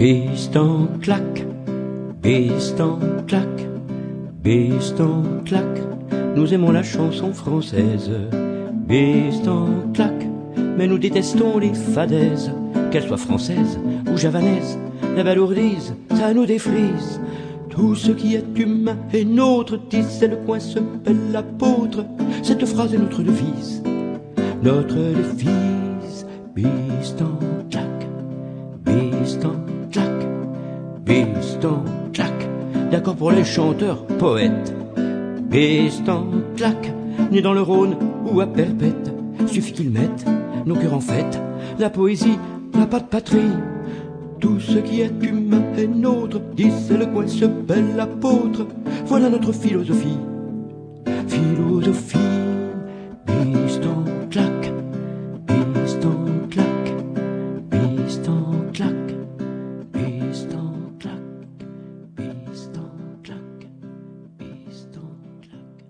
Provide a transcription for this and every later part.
Bistan claque, bistan claque, bistan claque, nous aimons la chanson française. Bistan claque, mais nous détestons les fadaises, qu'elles soient françaises ou javanaises, la balourdise, ça nous défrise. Tout ce qui est humain est nôtre, disait le coin se bel apôtre. Cette phrase est notre devise, notre devise. Bistan claque, bistan claque, bistan claque, d'accord pour les chanteurs, poètes. Bistan claque, né dans le Rhône ou à Perpète, suffit qu'ils mettent nos cœurs en fête. La poésie n'a pas de patrie, tout ce qui est humain est nôtre, disait le coin ce bel apôtre. Voilà notre philosophie, philosophie. Bistan claque, bistan claque, bistan claque, bistan claque, bistan claque, bistan claque.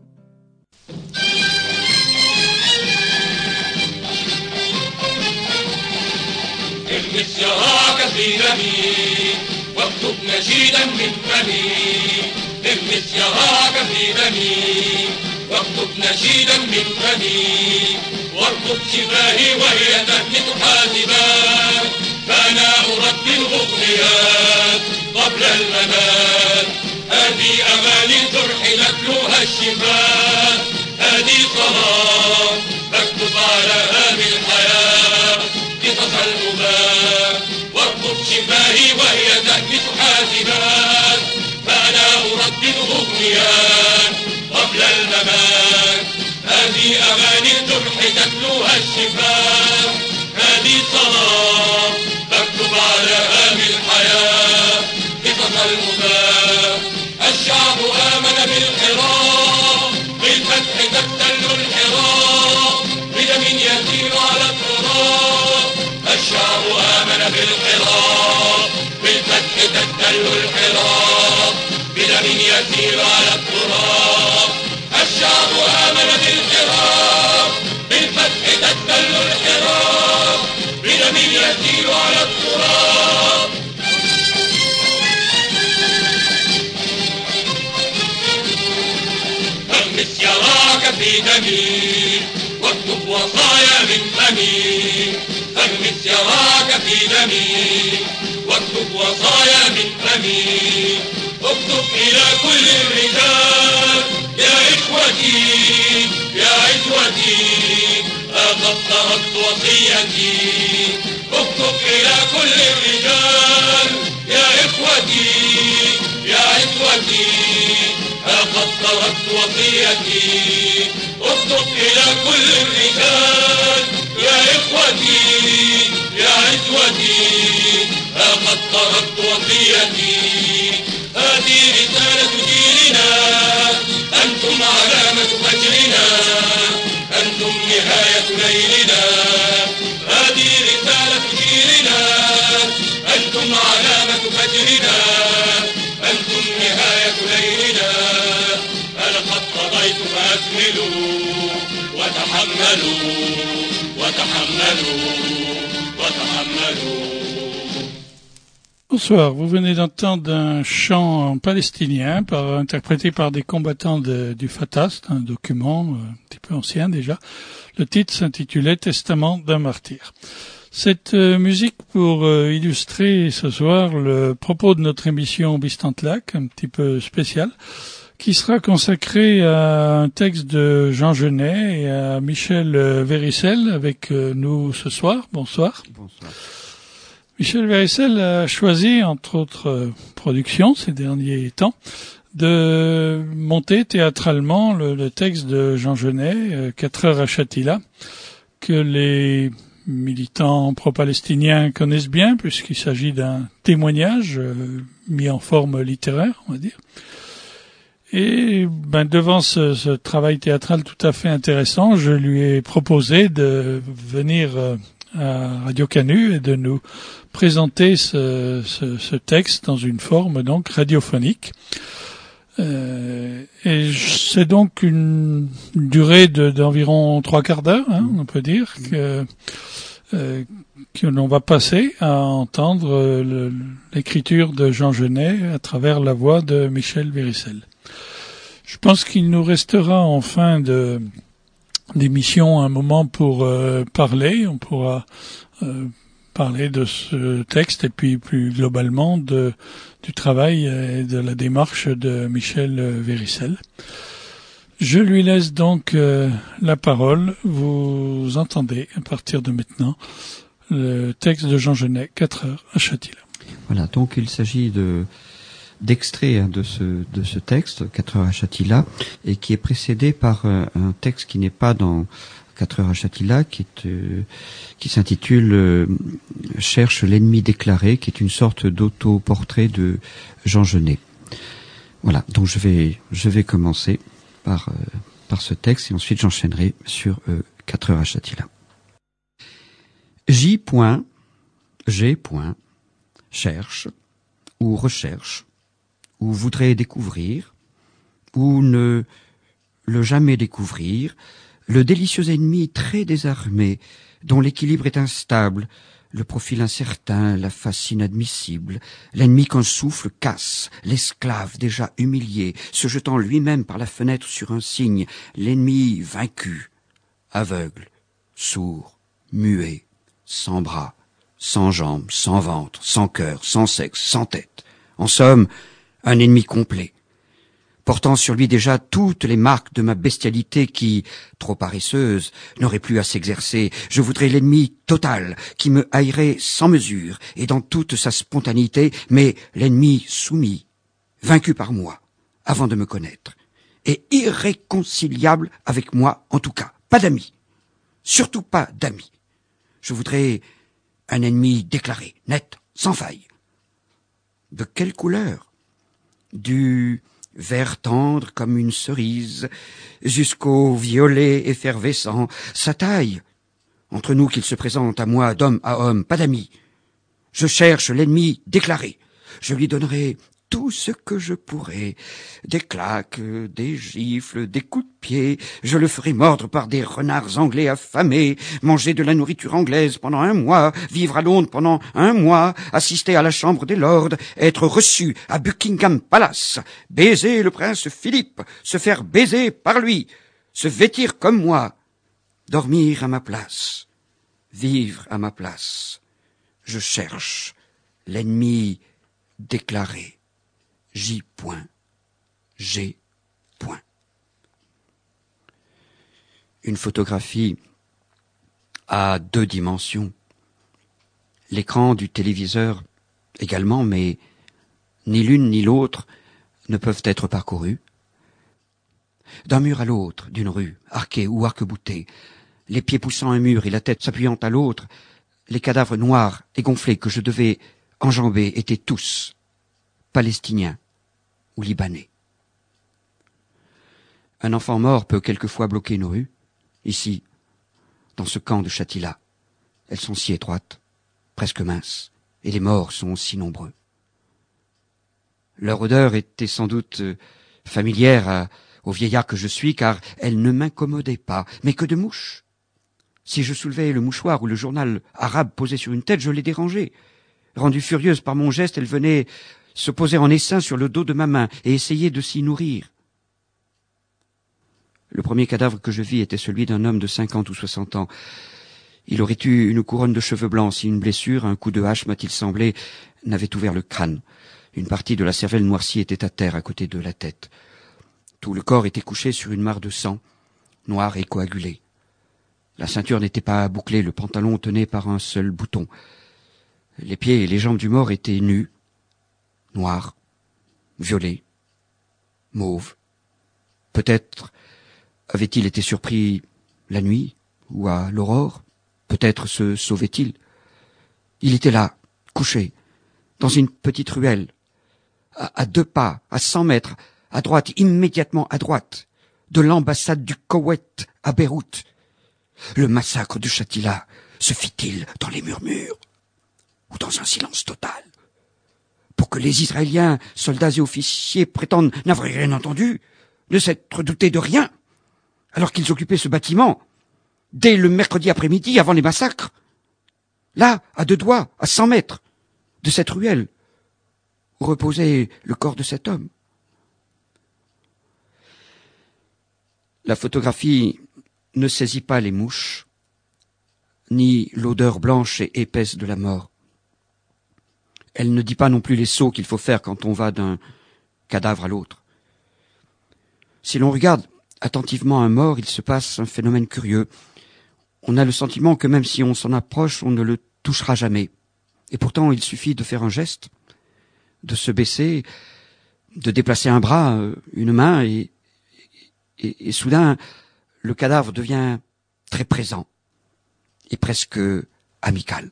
المس يراك في دمي واكتب نشيدا من فمي. المس يراك في دمي واكتب نشيدا من فمي. واربط شفاهي وهي تهمس حاسبات، فانا ارتل الاغنيات قبل الممات. هذه اماني الجرح نتلوها الشفاء، هذه صلاه بكتب على هام الحياه قصص الأباء. واربط شفاهي وهي تهمس حاسبات، فأنا أردد أغنيات قبل الممات. هذه أغاني الجرح تتلوها الشفاء، هذه صلاة تكتب على هام الحياة قصص الأباء. الشعب آمن بالحراء، بالفتح تبتل الحراء، بدم يسير على التراب. الشعب آمن بالحراء، بالفتح تبتل الحراء، بدم يسير على التراب. الشعب آمن بالحراء، بالفتح تبتل الحراء، بدم يسير على التراب. همس يراك في دمي واكتب وصايا من فمي. همس يراك في دمي واكتب وصايا من فمي. اكتب إلى كل الرجال يا إخوتي يا عزوتي، لقد تركت وصيتي. اكتب إلى كل الرجال يا إخوتي يا عزوتي، لقد تركت وصيتي. اكتب إلى كل الرجال يا إخوتي يا عزوتي، لقد تركت وصيتي. هذه رسالة جيلنا، أنتم علامة فجرنا، أنتم نهاية ليلنا. هذه رسالة جيلنا، أنتم علامة فجرنا، أنتم نهاية ليلنا. أنا قد قضيت فأكملوا وتحملوا وتحملوا وتحملوا. Bonsoir, vous venez d'entendre un chant palestinien interprété par des combattants du Fatah, c'est un document un petit peu ancien déjà. Le titre s'intitulait Testament d'un martyr. Cette musique pour illustrer ce soir le propos de notre émission Bistantlac, un petit peu spécial, qui sera consacré à un texte de Jean Genet et à Michel Véricel avec nous ce soir. Bonsoir. Bonsoir. Michel Véricel a choisi, entre autres productions ces derniers temps, de monter théâtralement le texte de Jean Genet, 4 heures à Shatila, que les militants pro-palestiniens connaissent bien, puisqu'il s'agit d'un témoignage mis en forme littéraire, on va dire. Et devant ce travail théâtral tout à fait intéressant, je lui ai proposé de venir à Radio Canu et de nous présenter ce texte dans une forme donc radiophonique. Et c'est donc une durée d'environ 3/4 d'heure, on peut dire, que que l'on va passer à entendre l'écriture de Jean Genet à travers la voix de Michel Véricel. Je pense qu'il nous restera en fin d'émission un moment pour parler. On pourra parler de ce texte et puis plus globalement du travail et de la démarche de Michel Véricel. Je lui laisse donc la parole. Vous entendez à partir de maintenant le texte de Jean Genet, 4 heures à Châtillon. Voilà, donc il s'agit d'extraits de ce texte, 4 heures à Châtillon, et qui est précédé par un texte qui n'est pas dans 4 heures à Châtillon, qui s'intitule Cherche l'ennemi déclaré, qui est une sorte d'autoportrait de Jean Genet. Voilà, donc je vais commencer par ce texte et ensuite j'enchaînerai sur 4 heures à Châtillon. J. G. Cherche ou recherche ou voudrait découvrir ou ne le jamais découvrir le délicieux ennemi très désarmé dont l'équilibre est instable, le profil incertain, la face inadmissible, l'ennemi qu'un souffle casse, l'esclave déjà humilié, se jetant lui-même par la fenêtre sur un signe, l'ennemi vaincu, aveugle, sourd, muet, sans bras, sans jambes, sans ventre, sans cœur, sans sexe, sans tête. En somme, un ennemi complet, portant sur lui déjà toutes les marques de ma bestialité qui, trop paresseuse, n'aurait plus à s'exercer. Je voudrais l'ennemi total, qui me haïrait sans mesure et dans toute sa spontanéité, mais l'ennemi soumis, vaincu par moi, avant de me connaître, et irréconciliable avec moi en tout cas. Pas d'amis, surtout pas d'amis. Je voudrais un ennemi déclaré, net, sans faille. De quelle couleur? Du vert tendre comme une cerise, jusqu'au violet effervescent, sa taille. Entre nous qu'il se présente à moi d'homme à homme, pas d'amis. Je cherche l'ennemi déclaré. Je lui donnerai tout ce que je pourrai. Des claques, des gifles, des coups de pied. Je le ferai mordre par des renards anglais affamés, manger de la nourriture anglaise pendant 1 mois, vivre à Londres pendant 1 mois, assister à la Chambre des Lords, être reçu à Buckingham Palace, baiser le prince Philippe, se faire baiser par lui, se vêtir comme moi, dormir à ma place, vivre à ma place. Je cherche l'ennemi déclaré. J. G. Une photographie à 2 dimensions. L'écran du téléviseur également, mais ni l'une ni l'autre ne peuvent être parcourus. D'un mur à l'autre, d'une rue, arquée ou arc-boutée, les pieds poussant un mur et la tête s'appuyant à l'autre, les cadavres noirs et gonflés que je devais enjamber étaient tous palestiniens ou libanais. Un enfant mort peut quelquefois bloquer nos rues. Ici, dans ce camp de Châtillon, elles sont si étroites, presque minces, et les morts sont si nombreux. Leur odeur était sans doute familière au vieillard que je suis, car elle ne m'incommodait pas, mais que de mouches. Si je soulevais le mouchoir ou le journal arabe posé sur une tête, je les dérangeais. Rendue furieuse par mon geste, elle venait se poser en essaim sur le dos de ma main et essayer de s'y nourrir. Le premier cadavre que je vis était celui d'un homme de 50 ou 60 ans. Il aurait eu une couronne de cheveux blancs si une blessure, un coup de hache, m'a-t-il semblé, n'avait ouvert le crâne. Une partie de la cervelle noircie était à terre à côté de la tête. Tout le corps était couché sur une mare de sang, noire et coagulée. La ceinture n'était pas bouclée, le pantalon tenait par un seul bouton. Les pieds et les jambes du mort étaient nus, noirs, violets, mauves. Peut-être avait-il été surpris la nuit ou à l'aurore. Peut-être se sauvait-il. Il était là, couché, dans une petite ruelle, à 2 pas, à 100 mètres, à droite, immédiatement à droite, de l'ambassade du Koweït à Beyrouth. Le massacre de Châtillon se fit-il dans les murmures ou dans un silence total, pour que les Israéliens, soldats et officiers, prétendent n'avoir rien entendu, ne s'être doutés de rien, alors qu'ils occupaient ce bâtiment, dès le mercredi après-midi, avant les massacres? là, à 2 doigts, à 100 mètres de cette ruelle, où reposait le corps de cet homme. La photographie ne saisit pas les mouches, ni l'odeur blanche et épaisse de la mort. Elle ne dit pas non plus les sauts qu'il faut faire quand on va d'un cadavre à l'autre. Si l'on regarde attentivement un mort, il se passe un phénomène curieux. On a le sentiment que même si on s'en approche, on ne le touchera jamais. Et pourtant, il suffit de faire un geste, de se baisser, de déplacer un bras, une main, et soudain, le cadavre devient très présent et presque amical.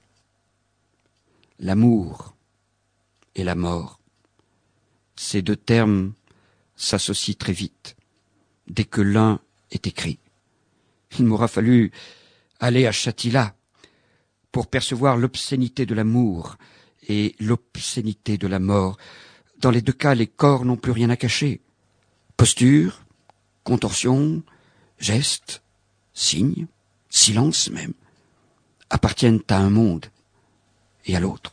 L'amour et la mort, ces 2 termes s'associent très vite, dès que l'un est écrit. Il m'aura fallu aller à Shatila pour percevoir l'obscénité de l'amour et l'obscénité de la mort. Dans les 2 cas, les corps n'ont plus rien à cacher. Posture, contorsion, gestes, signes, silence même, appartiennent à un monde et à l'autre.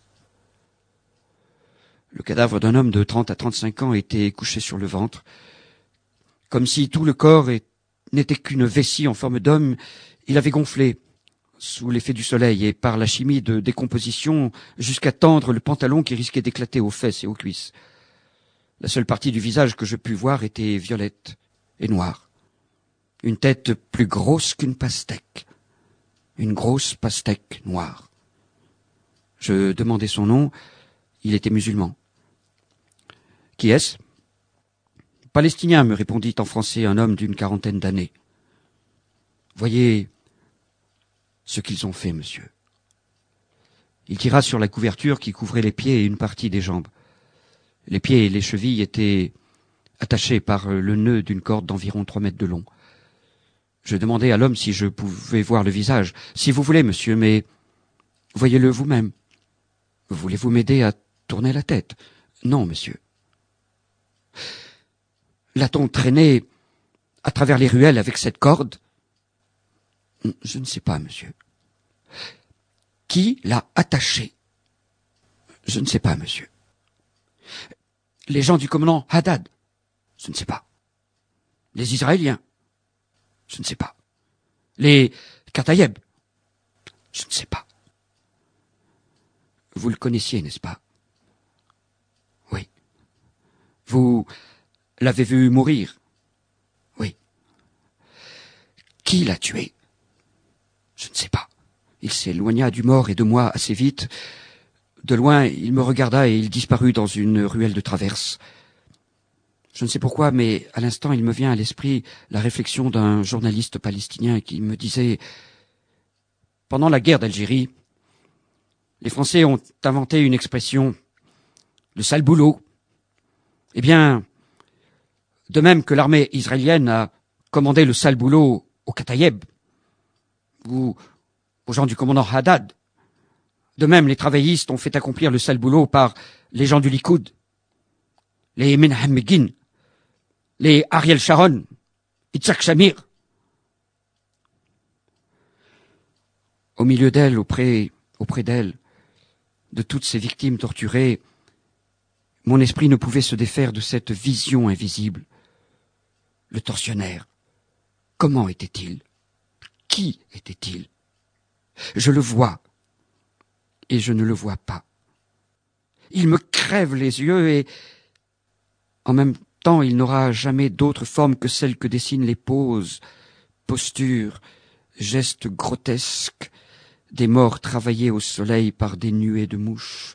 Le cadavre d'un homme de 30 à 35 ans était couché sur le ventre, comme si tout le corps n'était qu'une vessie en forme d'homme. Il avait gonflé sous l'effet du soleil et par la chimie de décomposition jusqu'à tendre le pantalon qui risquait d'éclater aux fesses et aux cuisses. La seule partie du visage que je pus voir était violette et noire. Une tête plus grosse qu'une pastèque. Une grosse pastèque noire. Je demandai son nom. Il était musulman. « Qui est-ce » ? « Palestinien, me répondit en français un homme d'une 40aine d'années. Voyez ce qu'ils ont fait, monsieur. » Il tira sur la couverture qui couvrait les pieds et une partie des jambes. Les pieds et les chevilles étaient attachés par le nœud d'une corde d'environ 3 mètres de long. Je demandai à l'homme si je pouvais voir le visage. « Si vous voulez, monsieur, mais voyez-le vous-même. Voulez-vous m'aider à tourner la tête ?»« Non, monsieur. » L'a-t-on traîné à travers les ruelles avec cette corde ? Je ne sais pas, monsieur. Qui l'a attaché ? Je ne sais pas, monsieur. Les gens du commandant Haddad ? Je ne sais pas. Les Israéliens ? Je ne sais pas. Les Katayeb ? Je ne sais pas. Vous le connaissiez, n'est-ce pas ? Oui. Vous l'avez vu mourir ? Oui. Qui l'a tué ? Je ne sais pas. Il s'éloigna du mort et de moi assez vite. De loin, il me regarda et il disparut dans une ruelle de traverse. Je ne sais pourquoi, mais à l'instant, il me vient à l'esprit la réflexion d'un journaliste palestinien qui me disait « Pendant la guerre d'Algérie, les Français ont inventé une expression, le sale boulot. Eh bien, de même que l'armée israélienne a commandé le sale boulot aux Katayeb, ou aux gens du commandant Haddad, de même les travaillistes ont fait accomplir le sale boulot par les gens du Likoud, les Menahem Begin, les Ariel Sharon, Yitzhak Shamir. Au milieu d'elle, auprès d'elle, de toutes ces victimes torturées, mon esprit ne pouvait se défaire de cette vision invisible. Le tortionnaire, comment était-il ? Qui était-il ? Je le vois, et je ne le vois pas. Il me crève les yeux, et en même temps, il n'aura jamais d'autre forme que celle que dessinent les poses, postures, gestes grotesques, des morts travaillés au soleil par des nuées de mouches.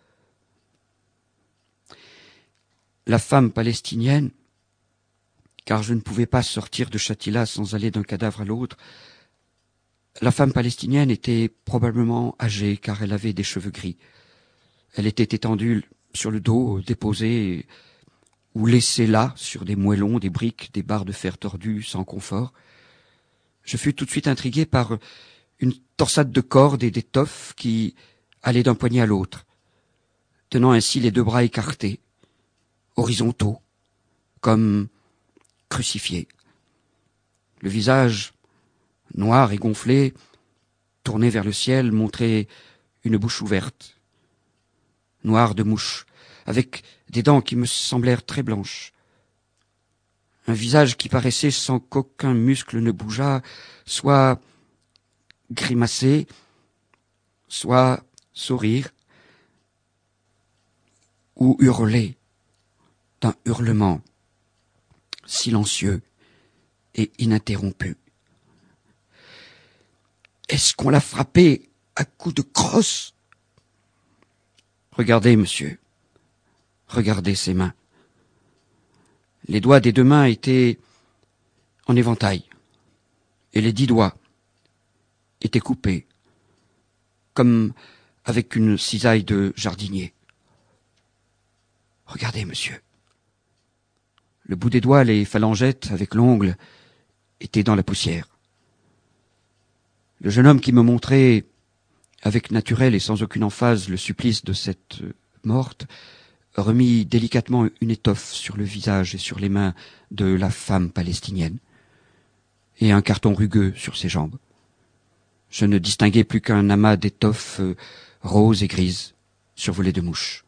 La femme palestinienne, car je ne pouvais pas sortir de Shatila sans aller d'un cadavre à l'autre, la femme palestinienne était probablement âgée, car elle avait des cheveux gris. Elle était étendue sur le dos, déposée ou laissée là, sur des moellons, des briques, des barres de fer tordues, sans confort. Je fus tout de suite intrigué par une torsade de cordes et d'étoffes qui allaient d'un poignet à l'autre, tenant ainsi les 2 bras écartés, horizontaux, comme crucifiés. Le visage, noir et gonflé, tourné vers le ciel, montrait une bouche ouverte, noire de mouche, avec des dents qui me semblèrent très blanches. Un visage qui paraissait sans qu'aucun muscle ne bougeât, soit grimacer, soit sourire, ou hurler d'un hurlement silencieux et ininterrompu. Est-ce qu'on l'a frappé à coups de crosse? Regardez, monsieur. Regardez ses mains. Les doigts des 2 mains étaient en éventail, et les 10 doigts étaient coupés, comme avec une cisaille de jardinier. Regardez, monsieur. Le bout des doigts, les phalangettes avec l'ongle, étaient dans la poussière. Le jeune homme qui me montrait, avec naturel et sans aucune emphase, le supplice de cette morte, remit délicatement une étoffe sur le visage et sur les mains de la femme palestinienne, et un carton rugueux sur ses jambes. Je ne distinguais plus qu'un amas d'étoffes roses et grises, survolées de mouches.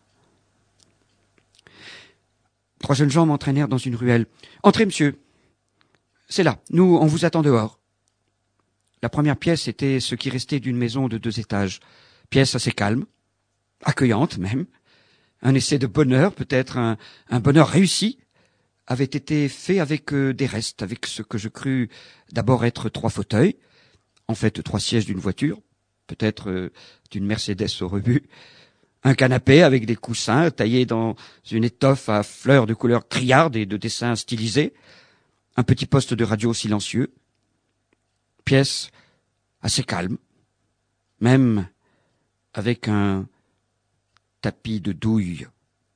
3 jeunes gens m'entraînèrent dans une ruelle. « Entrez, monsieur. C'est là. Nous, on vous attend dehors. » La première pièce était ce qui restait d'une maison de 2 étages. Pièce assez calme, accueillante même. Un essai de bonheur, peut-être un bonheur réussi, avait été fait avec des restes, avec ce que je crus d'abord être 3 fauteuils, en fait 3 sièges d'une voiture, peut-être d'une Mercedes au rebut, un canapé avec des coussins taillés dans une étoffe à fleurs de couleur criarde et de dessins stylisés, un petit poste de radio silencieux, pièce assez calme, même avec un tapis de douille.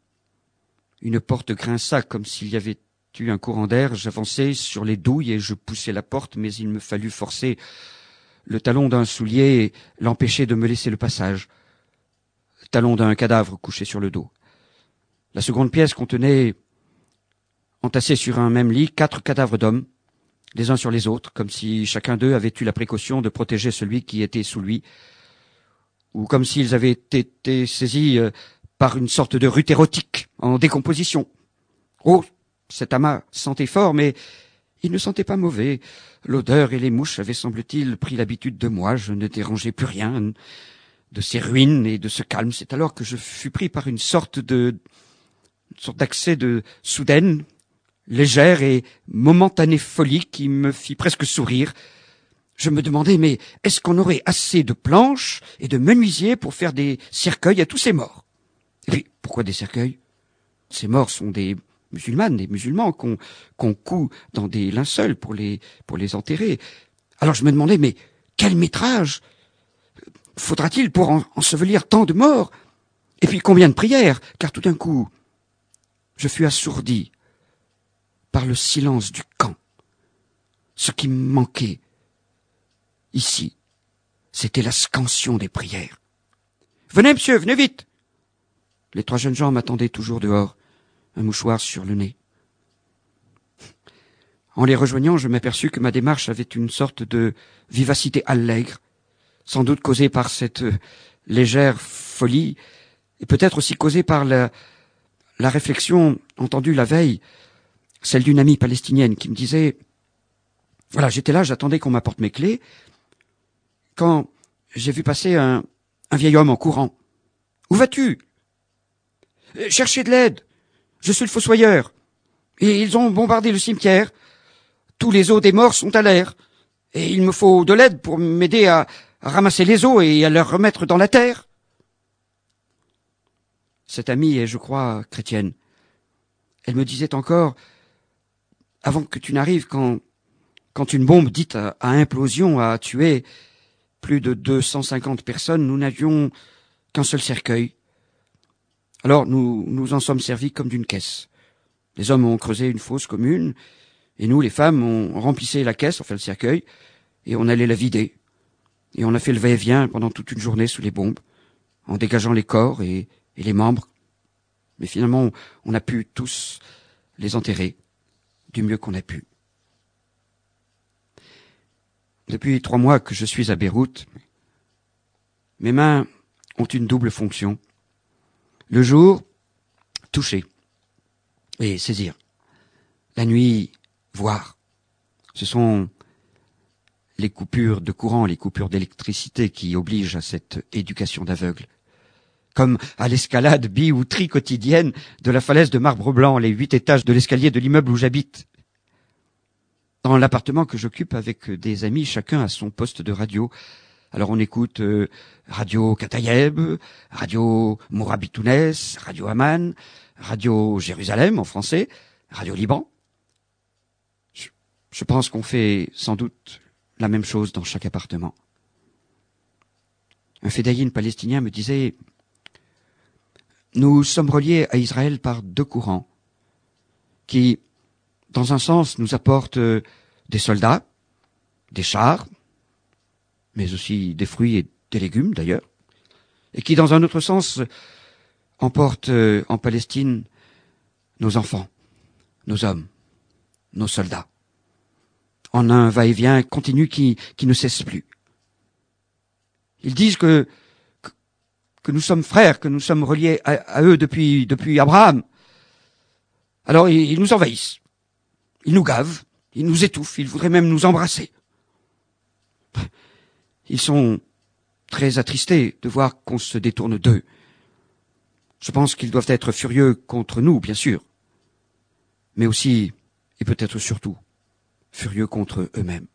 Une porte grinça comme s'il y avait eu un courant d'air. J'avançai sur les douilles et je poussai la porte, mais il me fallut forcer le talon d'un soulier et l'empêcher de me laisser le passage. Talon d'un cadavre couché sur le dos. La seconde pièce contenait, entassés sur un même lit, 4 cadavres d'hommes, les uns sur les autres, comme si chacun d'eux avait eu la précaution de protéger celui qui était sous lui, ou comme s'ils avaient été saisis par une sorte de rute érotique en décomposition. Oh, cet amas sentait fort, mais il ne sentait pas mauvais. L'odeur et les mouches avaient, semble-t-il, pris l'habitude de moi. Je ne dérangeais plus rien de ces ruines et de ce calme. C'est alors que je fus pris par une sorte d'accès de soudaine, légère et momentanée folie qui me fit presque sourire. Je me demandais, mais est-ce qu'on aurait assez de planches et de menuisiers pour faire des cercueils à tous ces morts? Et puis, pourquoi des cercueils? Ces morts sont des musulmans qu'on coud dans des linceuls pour les enterrer. Alors je me demandais, mais quel métrage faudra-t-il pour ensevelir tant de morts? Et puis combien de prières? Car tout d'un coup, je fus assourdi par le silence du camp. Ce qui me manquait ici, c'était la scansion des prières. « Venez, monsieur, venez vite !» Les 3 jeunes gens m'attendaient toujours dehors, un mouchoir sur le nez. En les rejoignant, je m'aperçus que ma démarche avait une sorte de vivacité allègre, sans doute causée par cette légère folie, et peut-être aussi causée par la réflexion entendue la veille, celle d'une amie palestinienne qui me disait, voilà, j'étais là, j'attendais qu'on m'apporte mes clés, quand j'ai vu passer un vieil homme en courant. « Où vas-tu ?»« Chercher de l'aide. Je suis le fossoyeur. Et ils ont bombardé le cimetière. Tous les os des morts sont à l'air. Et il me faut de l'aide pour m'aider à ramasser les os et à les remettre dans la terre. » Cette amie est, je crois, chrétienne. Elle me disait encore, avant que tu n'arrives, quand une bombe dite à implosion a tué plus de 250 personnes, nous n'avions qu'un seul cercueil. Alors nous en sommes servis comme d'une caisse. Les hommes ont creusé une fosse commune, et nous, les femmes, on remplissait la caisse, enfin le cercueil, et on allait la vider. Et on a fait le va-et-vient pendant toute une journée sous les bombes, en dégageant les corps et les membres. Mais finalement, on a pu tous les enterrer du mieux qu'on a pu. Depuis 3 mois que je suis à Beyrouth, Mes mains ont une double fonction. Le jour, toucher et saisir. La nuit, voir. Ce sont les coupures de courant, les coupures d'électricité qui obligent à cette éducation d'aveugle. Comme à l'escalade bi- ou tri-quotidienne de la falaise de marbre blanc, les 8 étages de l'escalier de l'immeuble où j'habite. Dans l'appartement que j'occupe avec des amis, chacun a son poste de radio. Alors on écoute Radio Katayeb, Radio Mourabitounes, Radio Amman, Radio Jérusalem en français, Radio Liban. Je pense qu'on fait sans doute la même chose dans chaque appartement. Un fédaïn palestinien me disait « Nous sommes reliés à Israël par 2 courants qui, dans un sens, nous apportent des soldats, des chars, mais aussi des fruits et des légumes d'ailleurs, et qui, dans un autre sens, emportent en Palestine nos enfants, nos hommes, nos soldats, en un va-et-vient continu qui ne cesse plus. Ils disent que nous sommes frères, que nous sommes reliés à eux depuis Abraham. Alors ils nous envahissent, ils nous gavent, ils nous étouffent, ils voudraient même nous embrasser. Ils sont très attristés de voir qu'on se détourne d'eux. Je pense qu'ils doivent être furieux contre nous, bien sûr, mais aussi, et peut-être surtout, furieux contre eux-mêmes.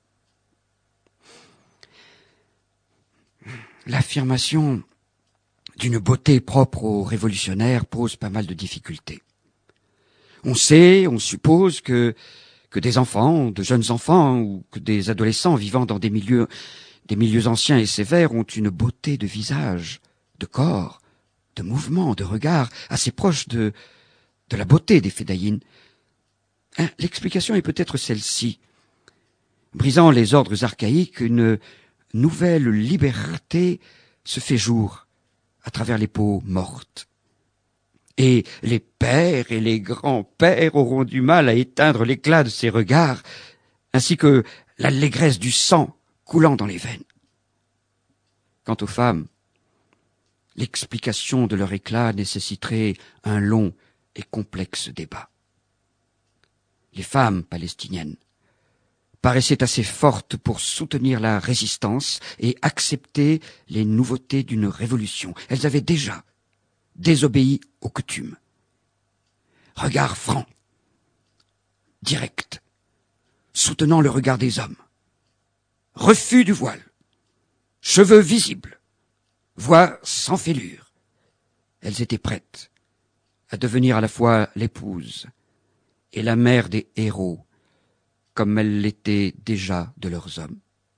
L'affirmation d'une beauté propre aux révolutionnaires pose pas mal de difficultés. On sait, on suppose que des enfants, de jeunes enfants ou que des adolescents vivant dans des milieux anciens et sévères ont une beauté de visage, de corps, de mouvement, de regard assez proche de la beauté des fédaïnes. L'explication est peut-être celle-ci. Brisant les ordres archaïques, une nouvelle liberté se fait jour à travers les peaux mortes. Et les pères et les grands-pères auront du mal à éteindre l'éclat de ces regards, ainsi que l'allégresse du sang coulant dans les veines. Quant aux femmes, l'explication de leur éclat nécessiterait un long et complexe débat. Les femmes palestiniennes paraissaient assez fortes pour soutenir la résistance et accepter les nouveautés d'une révolution. Elles avaient déjà désobéi aux coutumes. Regard franc, direct, soutenant le regard des hommes. Refus du voile, cheveux visibles, voix sans fêlure. Elles étaient prêtes à devenir à la fois l'épouse et la mère des héros, comme elles l'étaient déjà de leurs hommes.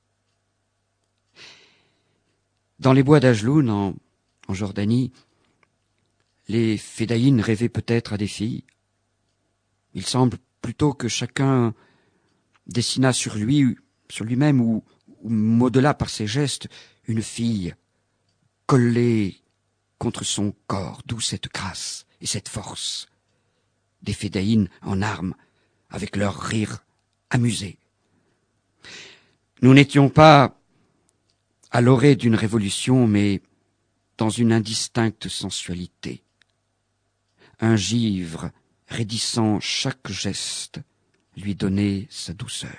Dans les bois d'Ajloun, en Jordanie, les fédaïnes rêvaient peut-être à des filles. Il semble plutôt que chacun dessina sur lui-même ou modela par ses gestes une fille collée contre son corps, d'où cette grâce et cette force des fédaïnes en armes, avec leur rire amusé. Nous n'étions pas à l'orée d'une révolution, mais dans une indistincte sensualité. Un givre raidissant chaque geste lui donnait sa douceur.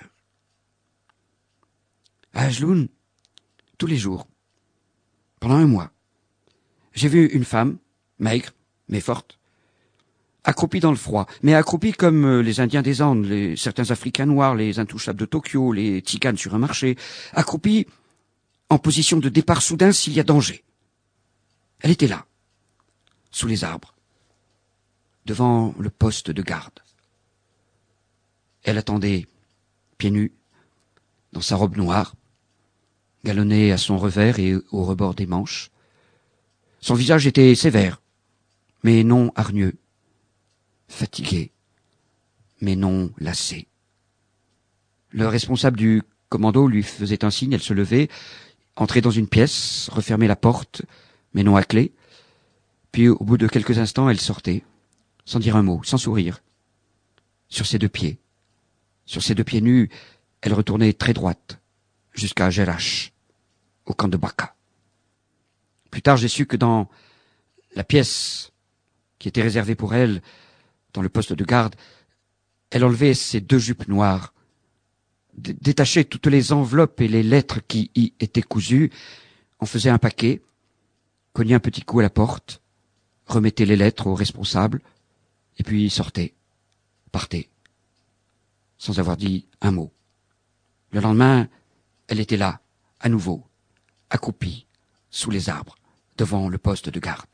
À Ajloun, tous les jours, pendant un mois, j'ai vu une femme, maigre, mais forte, accroupie dans le froid, mais accroupie comme les Indiens des Andes, certains Africains noirs, les intouchables de Tokyo, les tziganes sur un marché, accroupie en position de départ soudain s'il y a danger. Elle était là, sous les arbres, devant le poste de garde. Elle attendait, pieds nus, dans sa robe noire, galonnée à son revers et au rebord des manches. Son visage était sévère, mais non hargneux, fatigué, mais non lassé. Le responsable du commando lui faisait un signe, elle se levait, entrait dans une pièce, refermait la porte, mais non à clé. Puis au bout de quelques instants, elle sortait, sans dire un mot, sans sourire, sur ses 2 pieds. Sur ses 2 pieds nus, elle retournait très droite, jusqu'à Jerash, au camp de Baka. Plus tard, j'ai su que dans la pièce qui était réservée pour elle, dans le poste de garde, elle enlevait ses 2 jupes noires, détachait toutes les enveloppes et les lettres qui y étaient cousues, en faisait un paquet, cognait un petit coup à la porte, remettait les lettres au responsable, et puis sortait, partait, sans avoir dit un mot. Le lendemain, elle était là, à nouveau, accroupie, sous les arbres, devant le poste de garde.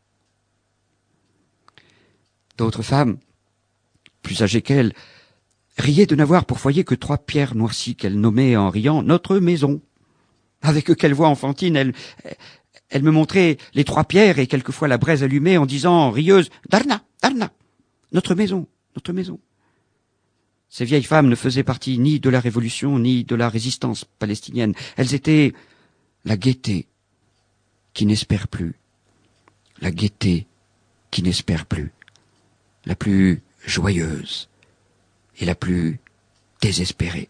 D'autres femmes, plus âgées qu'elle, riaient de n'avoir pour foyer que 3 pierres noircies qu'elle nommait en riant « notre maison ». Avec quelle voix enfantine elle me montrait les 3 pierres et quelquefois la braise allumée en disant, rieuse, « Darna, Darna, notre maison, notre maison ». Ces vieilles femmes ne faisaient partie ni de la révolution ni de la résistance palestinienne. Elles étaient la gaieté qui n'espère plus, la gaieté qui n'espère plus, la plus joyeuse et la plus désespérée.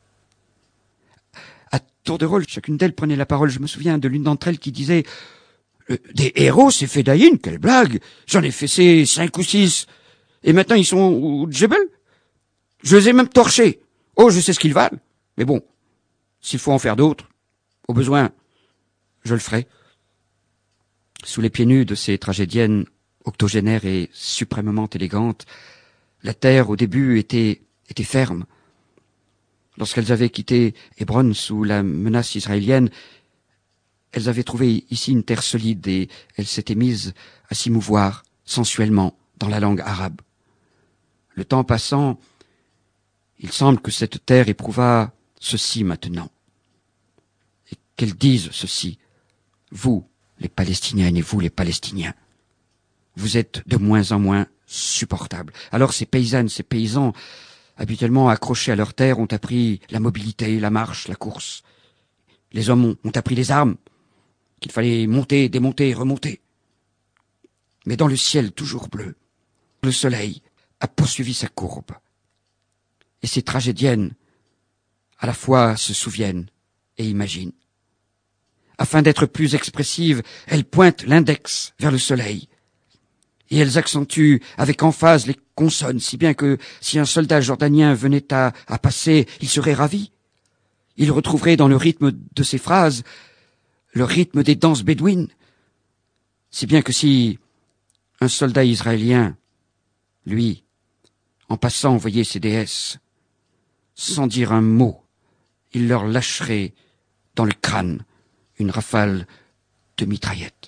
À tour de rôle, chacune d'elles prenait la parole. Je me souviens de l'une d'entre elles qui disait « Des héros, c'est Fedaïn, quelle blague! J'en ai fessé 5 ou 6, et maintenant ils sont au Djebel. Je les ai même torchés. Oh, je sais ce qu'ils valent. Mais bon, s'il faut en faire d'autres, au besoin, je le ferai. » Sous les pieds nus de ces tragédiennes octogénaires et suprêmement élégantes, la terre, au début, était ferme. Lorsqu'elles avaient quitté Hébron sous la menace israélienne, elles avaient trouvé ici une terre solide et elles s'étaient mises à s'y mouvoir sensuellement dans la langue arabe. Le temps passant, il semble que cette terre éprouva ceci maintenant. Et qu'elle dise ceci. Vous, les Palestiniennes, et vous, les Palestiniens, vous êtes de moins en moins supportables. Alors ces paysannes, ces paysans, habituellement accrochés à leur terre, ont appris la mobilité, la marche, la course. Les hommes ont appris les armes, qu'il fallait monter, démonter, remonter. Mais dans le ciel toujours bleu, le soleil a poursuivi sa courbe. Et ces tragédiennes, à la fois, se souviennent et imaginent. Afin d'être plus expressives, elles pointent l'index vers le soleil. Et elles accentuent avec emphase les consonnes, si bien que si un soldat jordanien venait à passer, il serait ravi. Il retrouverait dans le rythme de ces phrases le rythme des danses bédouines, si bien que si un soldat israélien, lui, en passant, voyait ces déesses, sans dire un mot, il leur lâcherait dans le crâne une rafale de mitraillettes.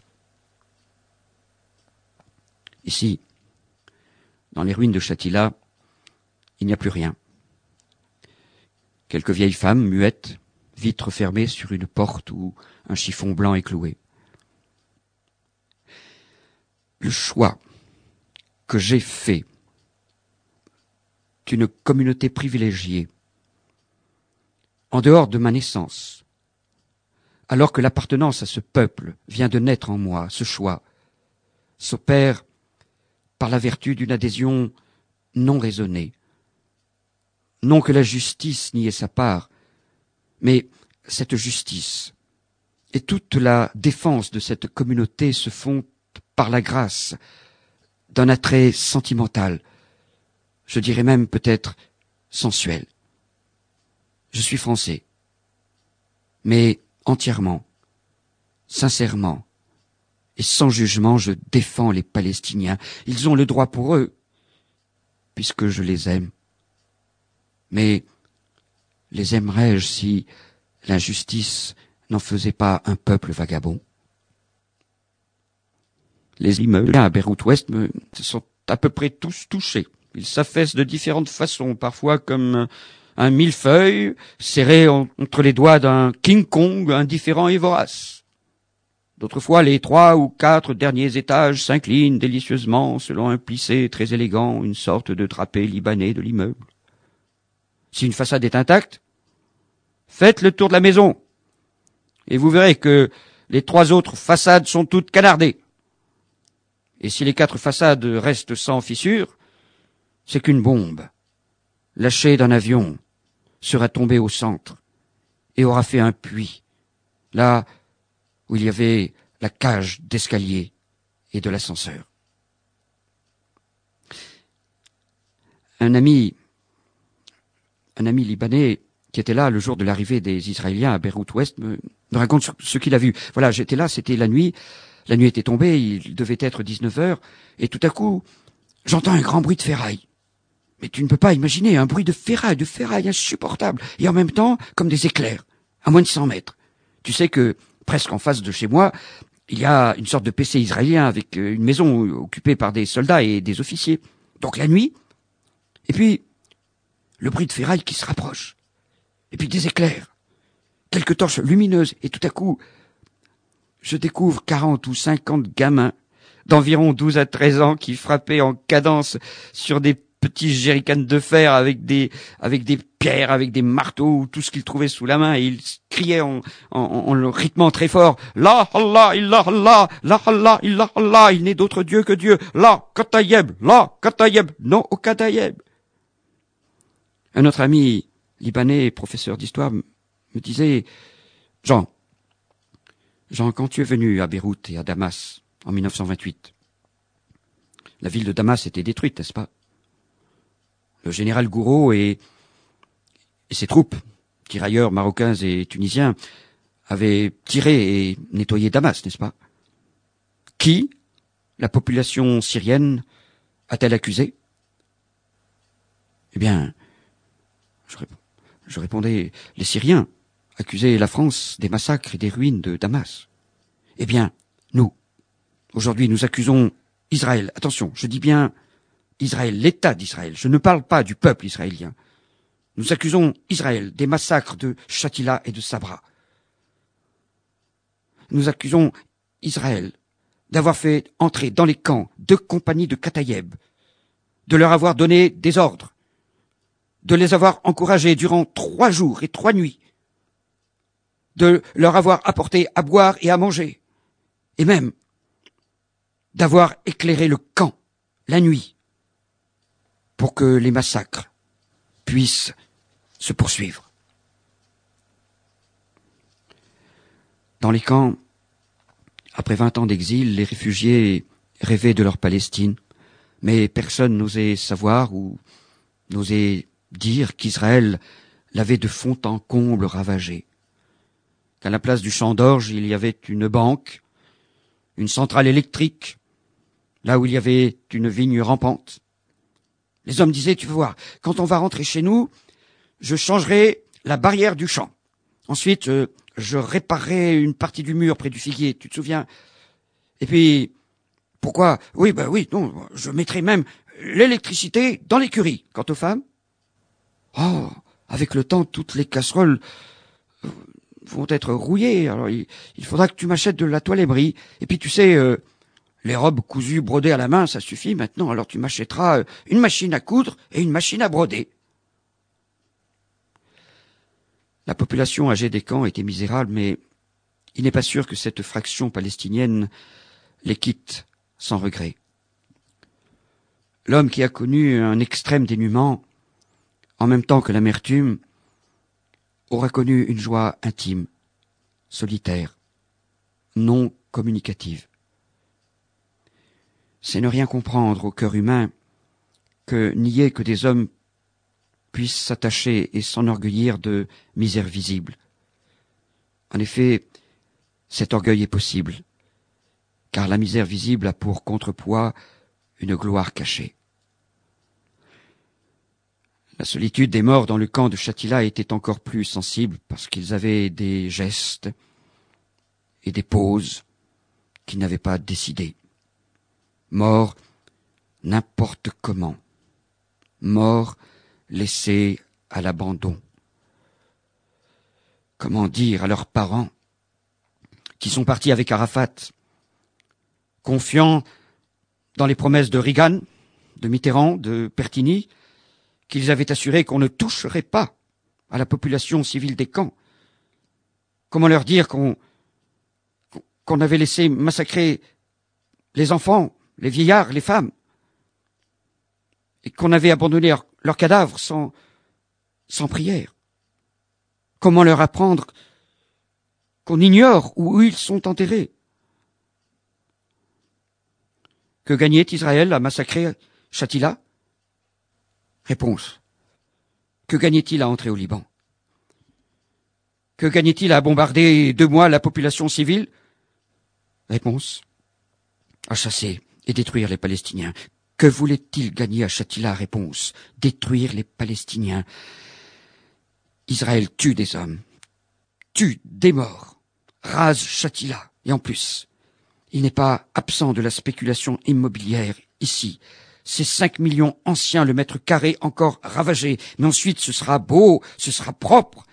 Ici, dans les ruines de Shatila, il n'y a plus rien. Quelques vieilles femmes muettes, vitres fermées sur une porte où un chiffon blanc est cloué. Le choix que j'ai fait d'une communauté privilégiée, en dehors de ma naissance, alors que l'appartenance à ce peuple vient de naître en moi, ce choix s'opère par la vertu d'une adhésion non raisonnée. Non que la justice n'y ait sa part, mais cette justice et toute la défense de cette communauté se font par la grâce d'un attrait sentimental, je dirais même peut-être sensuel. Je suis français, mais entièrement, sincèrement et sans jugement, je défends les Palestiniens. Ils ont le droit pour eux, puisque je les aime. Mais les aimerais-je si l'injustice n'en faisait pas un peuple vagabond? Les immeubles à Beyrouth-Ouest sont à peu près tous touchés. Ils s'affaissent de différentes façons, parfois comme un millefeuille serré entre les doigts d'un King Kong indifférent et vorace. D'autres fois, les 3 ou 4 derniers étages s'inclinent délicieusement selon un plissé très élégant, une sorte de drapé libanais de l'immeuble. Si une façade est intacte, faites le tour de la maison, et vous verrez que les 3 autres façades sont toutes canardées. Et si les 4 façades restent sans fissure, c'est qu'une bombe, lâchée d'un avion, sera tombée au centre et aura fait un puits, là où il y avait la cage d'escalier et de l'ascenseur. Un ami libanais qui était là le jour de l'arrivée des Israéliens à Beyrouth-Ouest me raconte ce qu'il a vu. Voilà, j'étais là, c'était la nuit était tombée, il devait être 19 heures, et tout à coup, j'entends un grand bruit de ferraille. Mais tu ne peux pas imaginer, un bruit de ferraille insupportable, et en même temps, comme des éclairs, à moins de 100 mètres. Tu sais que, presque en face de chez moi, il y a une sorte de PC israélien avec une maison occupée par des soldats et des officiers. Donc la nuit, et puis, le bruit de ferraille qui se rapproche, et puis des éclairs, quelques torches lumineuses, et tout à coup, je découvre 40 ou 50 gamins d'environ 12 à 13 ans qui frappaient en cadence sur des petits jerrycans de fer avec des pierres, avec des marteaux ou tout ce qu'ils trouvaient sous la main, et ils criaient en le rythmant très fort: La Allah, illah Allah, la Allah, illah Allah, il n'est d'autre Dieu que Dieu, la Katayeb, non au Katayeb. Un autre ami libanais, professeur d'histoire, me disait: Jean, quand tu es venu à Beyrouth et à Damas en 1928, la ville de Damas était détruite, n'est-ce pas? Le général Gouraud et ses troupes, tirailleurs marocains et tunisiens, avaient tiré et nettoyé Damas, n'est-ce pas? Qui, la population syrienne, a-t-elle accusé? Eh bien, je répondais, les Syriens accusaient la France des massacres et des ruines de Damas. Eh bien, nous, aujourd'hui, nous accusons Israël. Attention, je dis bien Israël, l'État d'Israël. Je ne parle pas du peuple israélien. Nous accusons Israël des massacres de Shatila et de Sabra. Nous accusons Israël d'avoir fait entrer dans les camps 2 compagnies de Katayeb, de leur avoir donné des ordres, de les avoir encouragés durant 3 jours et 3 nuits, de leur avoir apporté à boire et à manger, et même d'avoir éclairé le camp la nuit pour que les massacres puissent se poursuivre. Dans les camps, après 20 ans d'exil, les réfugiés rêvaient de leur Palestine, mais personne n'osait savoir ou n'osait dire qu'Israël l'avait de fond en comble ravagée. Qu'à la place du champ d'orge, il y avait une banque, une centrale électrique, là où il y avait une vigne rampante. Les hommes disaient: tu vas voir, quand on va rentrer chez nous, je changerai la barrière du champ. Ensuite, je réparerai une partie du mur près du figuier, tu te souviens? Et puis, pourquoi? Oui, non, je mettrai même l'électricité dans l'écurie. Quant aux femmes, avec le temps, toutes les casseroles vont être rouillées. Alors, il faudra que tu m'achètes de la toile ébrie. Et puis, tu sais, les robes cousues, brodées à la main, ça suffit maintenant. Alors, tu m'achèteras une machine à coudre et une machine à broder. La population âgée des camps était misérable, mais il n'est pas sûr que cette fraction palestinienne les quitte sans regret. L'homme qui a connu un extrême dénuement, en même temps que l'amertume, aura connu une joie intime, solitaire, non communicative. C'est ne rien comprendre au cœur humain que nier que des hommes puissent s'attacher et s'enorgueillir de misère visible. En effet, cet orgueil est possible, car la misère visible a pour contrepoids une gloire cachée. La solitude des morts dans le camp de Shatila était encore plus sensible parce qu'ils avaient des gestes et des poses qu'ils n'avaient pas décidés. Morts n'importe comment, morts laissés à l'abandon. Comment dire à leurs parents qui sont partis avec Arafat, confiants dans les promesses de Reagan, de Mitterrand, de Pertini, qu'ils avaient assuré qu'on ne toucherait pas à la population civile des camps? Comment leur dire qu'on avait laissé massacrer les enfants, les vieillards, les femmes, et qu'on avait abandonné leurs cadavres sans prière? Comment leur apprendre qu'on ignore où ils sont enterrés? Que gagnait Israël à massacrer Shatila? Réponse. Que gagnait-il à entrer au Liban? Que gagnait-il à bombarder 2 mois la population civile? Réponse. À chasser et détruire les Palestiniens. Que voulait-il gagner à Shatila? Réponse. Détruire les Palestiniens. Israël tue des hommes, tue des morts, rase Shatila, et en plus, il n'est pas absent de la spéculation immobilière ici. C'est 5 millions anciens le mètre carré encore ravagé, mais ensuite ce sera beau, ce sera propre.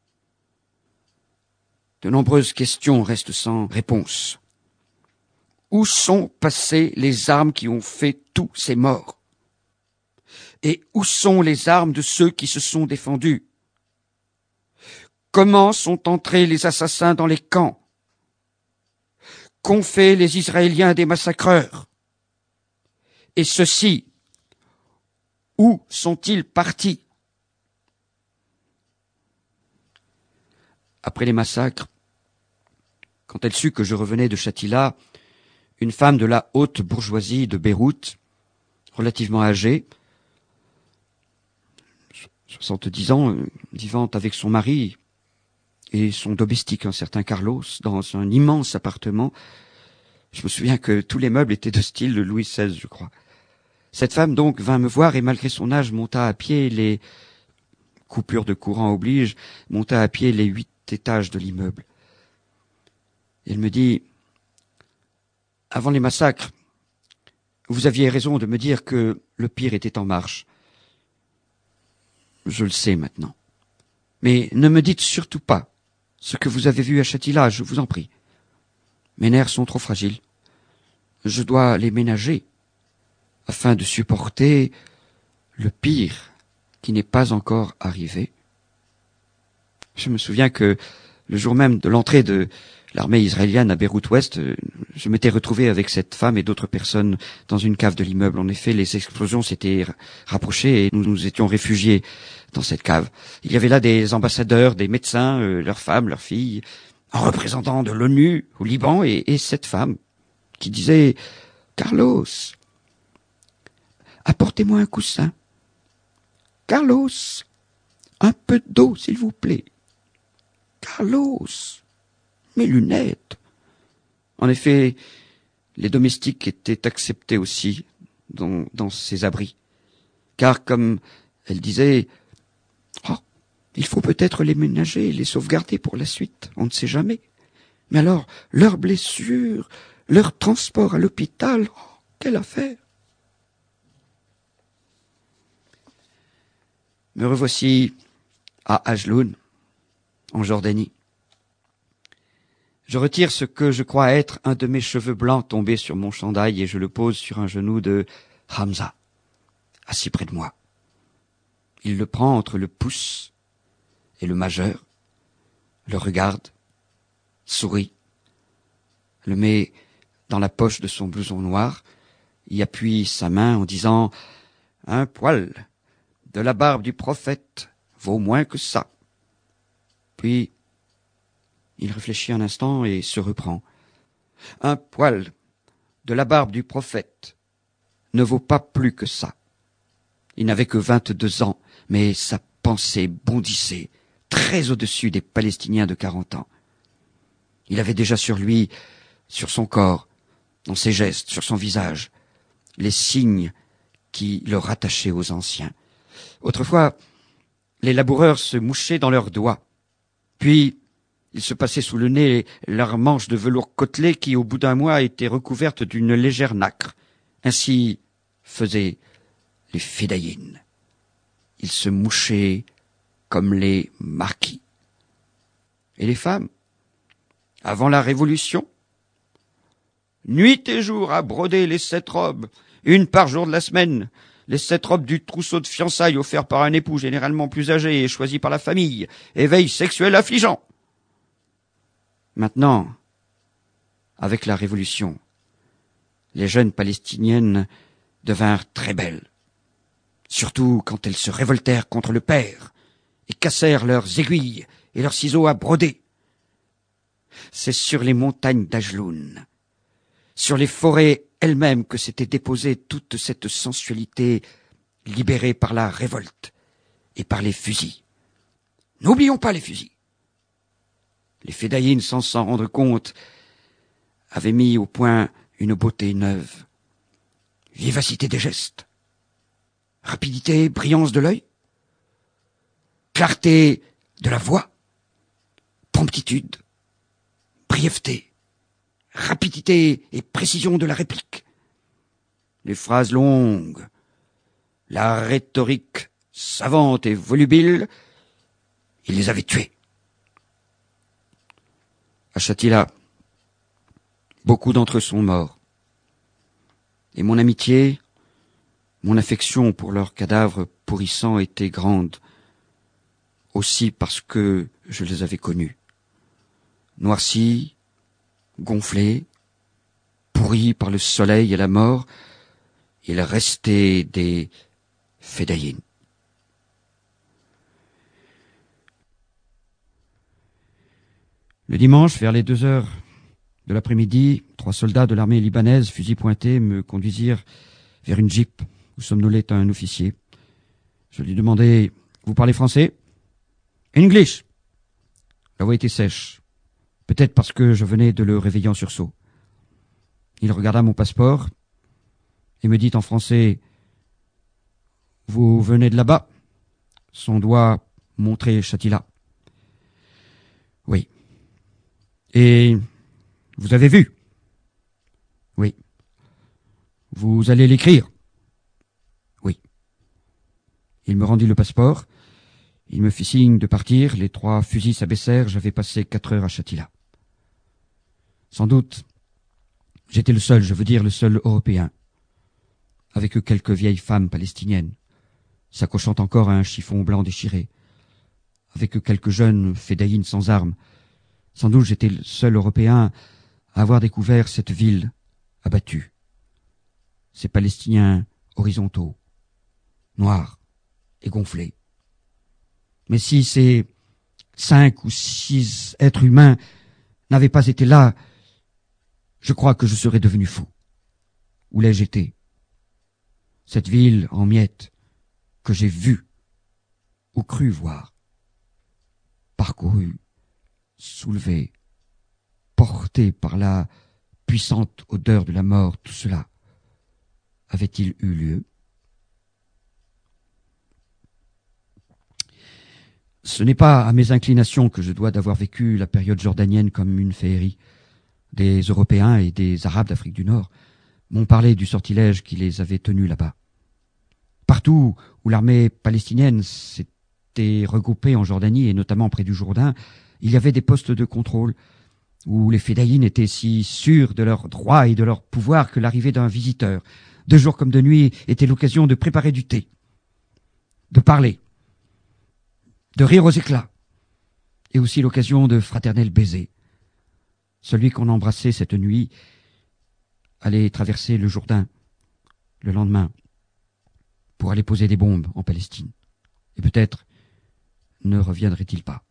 De nombreuses questions restent sans réponse. Où sont passées les armes qui ont fait tous ces morts? Et où sont les armes de ceux qui se sont défendus? Comment sont entrés les assassins dans les camps? Qu'ont fait les Israéliens des massacreurs? Et ceux-ci, où sont-ils partis? Après les massacres, quand elle sut que je revenais de Shatila, une femme de la haute bourgeoisie de Beyrouth, relativement âgée, 70 ans, vivant avec son mari et son domestique, un certain Carlos, dans un immense appartement. Je me souviens que tous les meubles étaient de style de Louis XVI, je crois. Cette femme donc vint me voir et malgré son âge monta à pied les coupures de courant oblige, monta à pied les 8 étages de l'immeuble. Elle me dit, avant les massacres, vous aviez raison de me dire que le pire était en marche. Je le sais maintenant. Mais ne me dites surtout pas ce que vous avez vu à Shatila, je vous en prie. Mes nerfs sont trop fragiles. Je dois les ménager afin de supporter le pire qui n'est pas encore arrivé. Je me souviens que le jour même de l'entrée de l'armée israélienne à Beyrouth-Ouest, je m'étais retrouvé avec cette femme et d'autres personnes dans une cave de l'immeuble. En effet, les explosions s'étaient rapprochées et nous nous étions réfugiés dans cette cave. Il y avait là des ambassadeurs, des médecins, leurs femmes, leurs filles, un représentant de l'ONU au Liban et cette femme qui disait « Carlos, apportez-moi un coussin. Carlos, un peu d'eau, s'il vous plaît. Carlos, mes lunettes. » En effet, les domestiques étaient acceptés aussi dans ces abris. Car, comme elle disait, oh, il faut peut-être les ménager et les sauvegarder pour la suite, on ne sait jamais. Mais alors, leurs blessures, leur transport à l'hôpital, oh, quelle affaire! Me revoici à Ajloun, en Jordanie. Je retire ce que je crois être un de mes cheveux blancs tombés sur mon chandail et je le pose sur un genou de Hamza, assis près de moi. Il le prend entre le pouce et le majeur, le regarde, sourit, le met dans la poche de son blouson noir, y appuie sa main en disant « Un poil de la barbe du prophète vaut moins que ça. » Puis, il réfléchit un instant et se reprend. « Un poil de la barbe du prophète ne vaut pas plus que ça. » Il n'avait que 22 ans, mais sa pensée bondissait très au-dessus des Palestiniens de 40 ans. Il avait déjà sur lui, sur son corps, dans ses gestes, sur son visage, les signes qui le rattachaient aux anciens. Autrefois, les laboureurs se mouchaient dans leurs doigts. Puis, ils se passaient sous le nez leurs manches de velours côtelé qui, au bout d'un mois, étaient recouvertes d'une légère nacre. Ainsi faisaient les fédayines. Ils se mouchaient comme les marquis. Et les femmes, avant la Révolution, nuit et jour à broder les 7 robes, une par jour de la semaine, les 7 robes du trousseau de fiançailles offert par un époux généralement plus âgé et choisi par la famille, éveil sexuel affligeant. Maintenant, avec la Révolution, les jeunes palestiniennes devinrent très belles, surtout quand elles se révoltèrent contre le père et cassèrent leurs aiguilles et leurs ciseaux à broder. C'est sur les montagnes d'Ajloun, sur les forêts elles-mêmes que s'était déposée toute cette sensualité libérée par la révolte et par les fusils. N'oublions pas les fusils. Les Fédayines, sans s'en rendre compte, avaient mis au point une beauté neuve. Vivacité des gestes, rapidité, brillance de l'œil, clarté de la voix, promptitude, brièveté, rapidité et précision de la réplique. Les phrases longues, la rhétorique savante et volubile, il les avait tués. À Shatila, beaucoup d'entre eux sont morts. Et mon amitié, mon affection pour leurs cadavres pourrissants était grande, aussi parce que je les avais connus. Noircis, gonflés, pourris par le soleil et la mort, ils restaient des Fédayines. Le dimanche, vers les 2 heures de l'après-midi, 3 soldats de l'armée libanaise, fusils pointés, me conduisirent vers une jeep où somnolait un officier. Je lui demandai « Vous parlez français ?»« English !» La voix était sèche, peut-être parce que je venais de le réveiller en sursaut. Il regarda mon passeport et me dit en français « Vous venez de là-bas ?» Son doigt montrait Shatila. « Oui. » « Et vous avez vu ?»« Oui. »« Vous allez l'écrire ?»« Oui. » Il me rendit le passeport. Il me fit signe de partir. Les 3 fusils s'abaissèrent. J'avais passé 4 heures à Shatila. Sans doute, j'étais le seul Européen, avec quelques vieilles femmes palestiniennes, s'accrochant encore à un chiffon blanc déchiré, avec quelques jeunes Fédayines sans armes. Sans doute j'étais le seul Européen à avoir découvert cette ville abattue. Ces Palestiniens horizontaux, noirs et gonflés. Mais si ces 5 ou 6 êtres humains n'avaient pas été là, je crois que je serais devenu fou. Où l'ai-je été? Cette ville en miettes que j'ai vue ou cru voir, parcourue, soulevé, porté par la puissante odeur de la mort, tout cela avait-il eu lieu? Ce n'est pas à mes inclinations que je dois d'avoir vécu la période jordanienne comme une féerie. Des Européens et des Arabes d'Afrique du Nord m'ont parlé du sortilège qui les avait tenus là-bas. Partout où l'armée palestinienne s'était regroupée en Jordanie, et notamment près du Jourdain, il y avait des postes de contrôle où les Fédayines étaient si sûrs de leurs droits et de leur pouvoir que l'arrivée d'un visiteur, de jour comme de nuit, était l'occasion de préparer du thé, de parler, de rire aux éclats, et aussi l'occasion de fraternels baisers. Celui qu'on embrassait cette nuit allait traverser le Jourdain le lendemain pour aller poser des bombes en Palestine. Et peut-être ne reviendrait-il pas.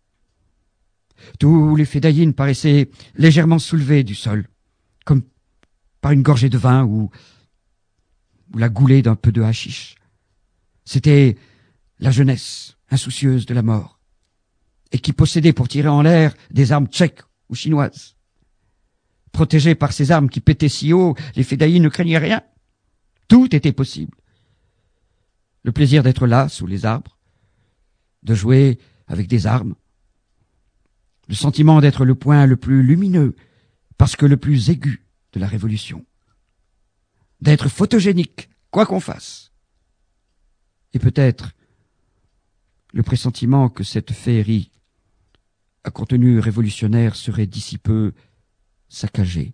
Tous les Fédayines paraissaient légèrement soulevés du sol, comme par une gorgée de vin ou la goulée d'un peu de hashish. C'était la jeunesse insoucieuse de la mort, et qui possédait pour tirer en l'air des armes tchèques ou chinoises. Protégés par ces armes qui pétaient si haut, les Fédayines ne craignaient rien. Tout était possible. Le plaisir d'être là, sous les arbres, de jouer avec des armes, le sentiment d'être le point le plus lumineux, parce que le plus aigu de la révolution, d'être photogénique, quoi qu'on fasse. Et peut-être le pressentiment que cette féerie à contenu révolutionnaire serait d'ici peu saccagé.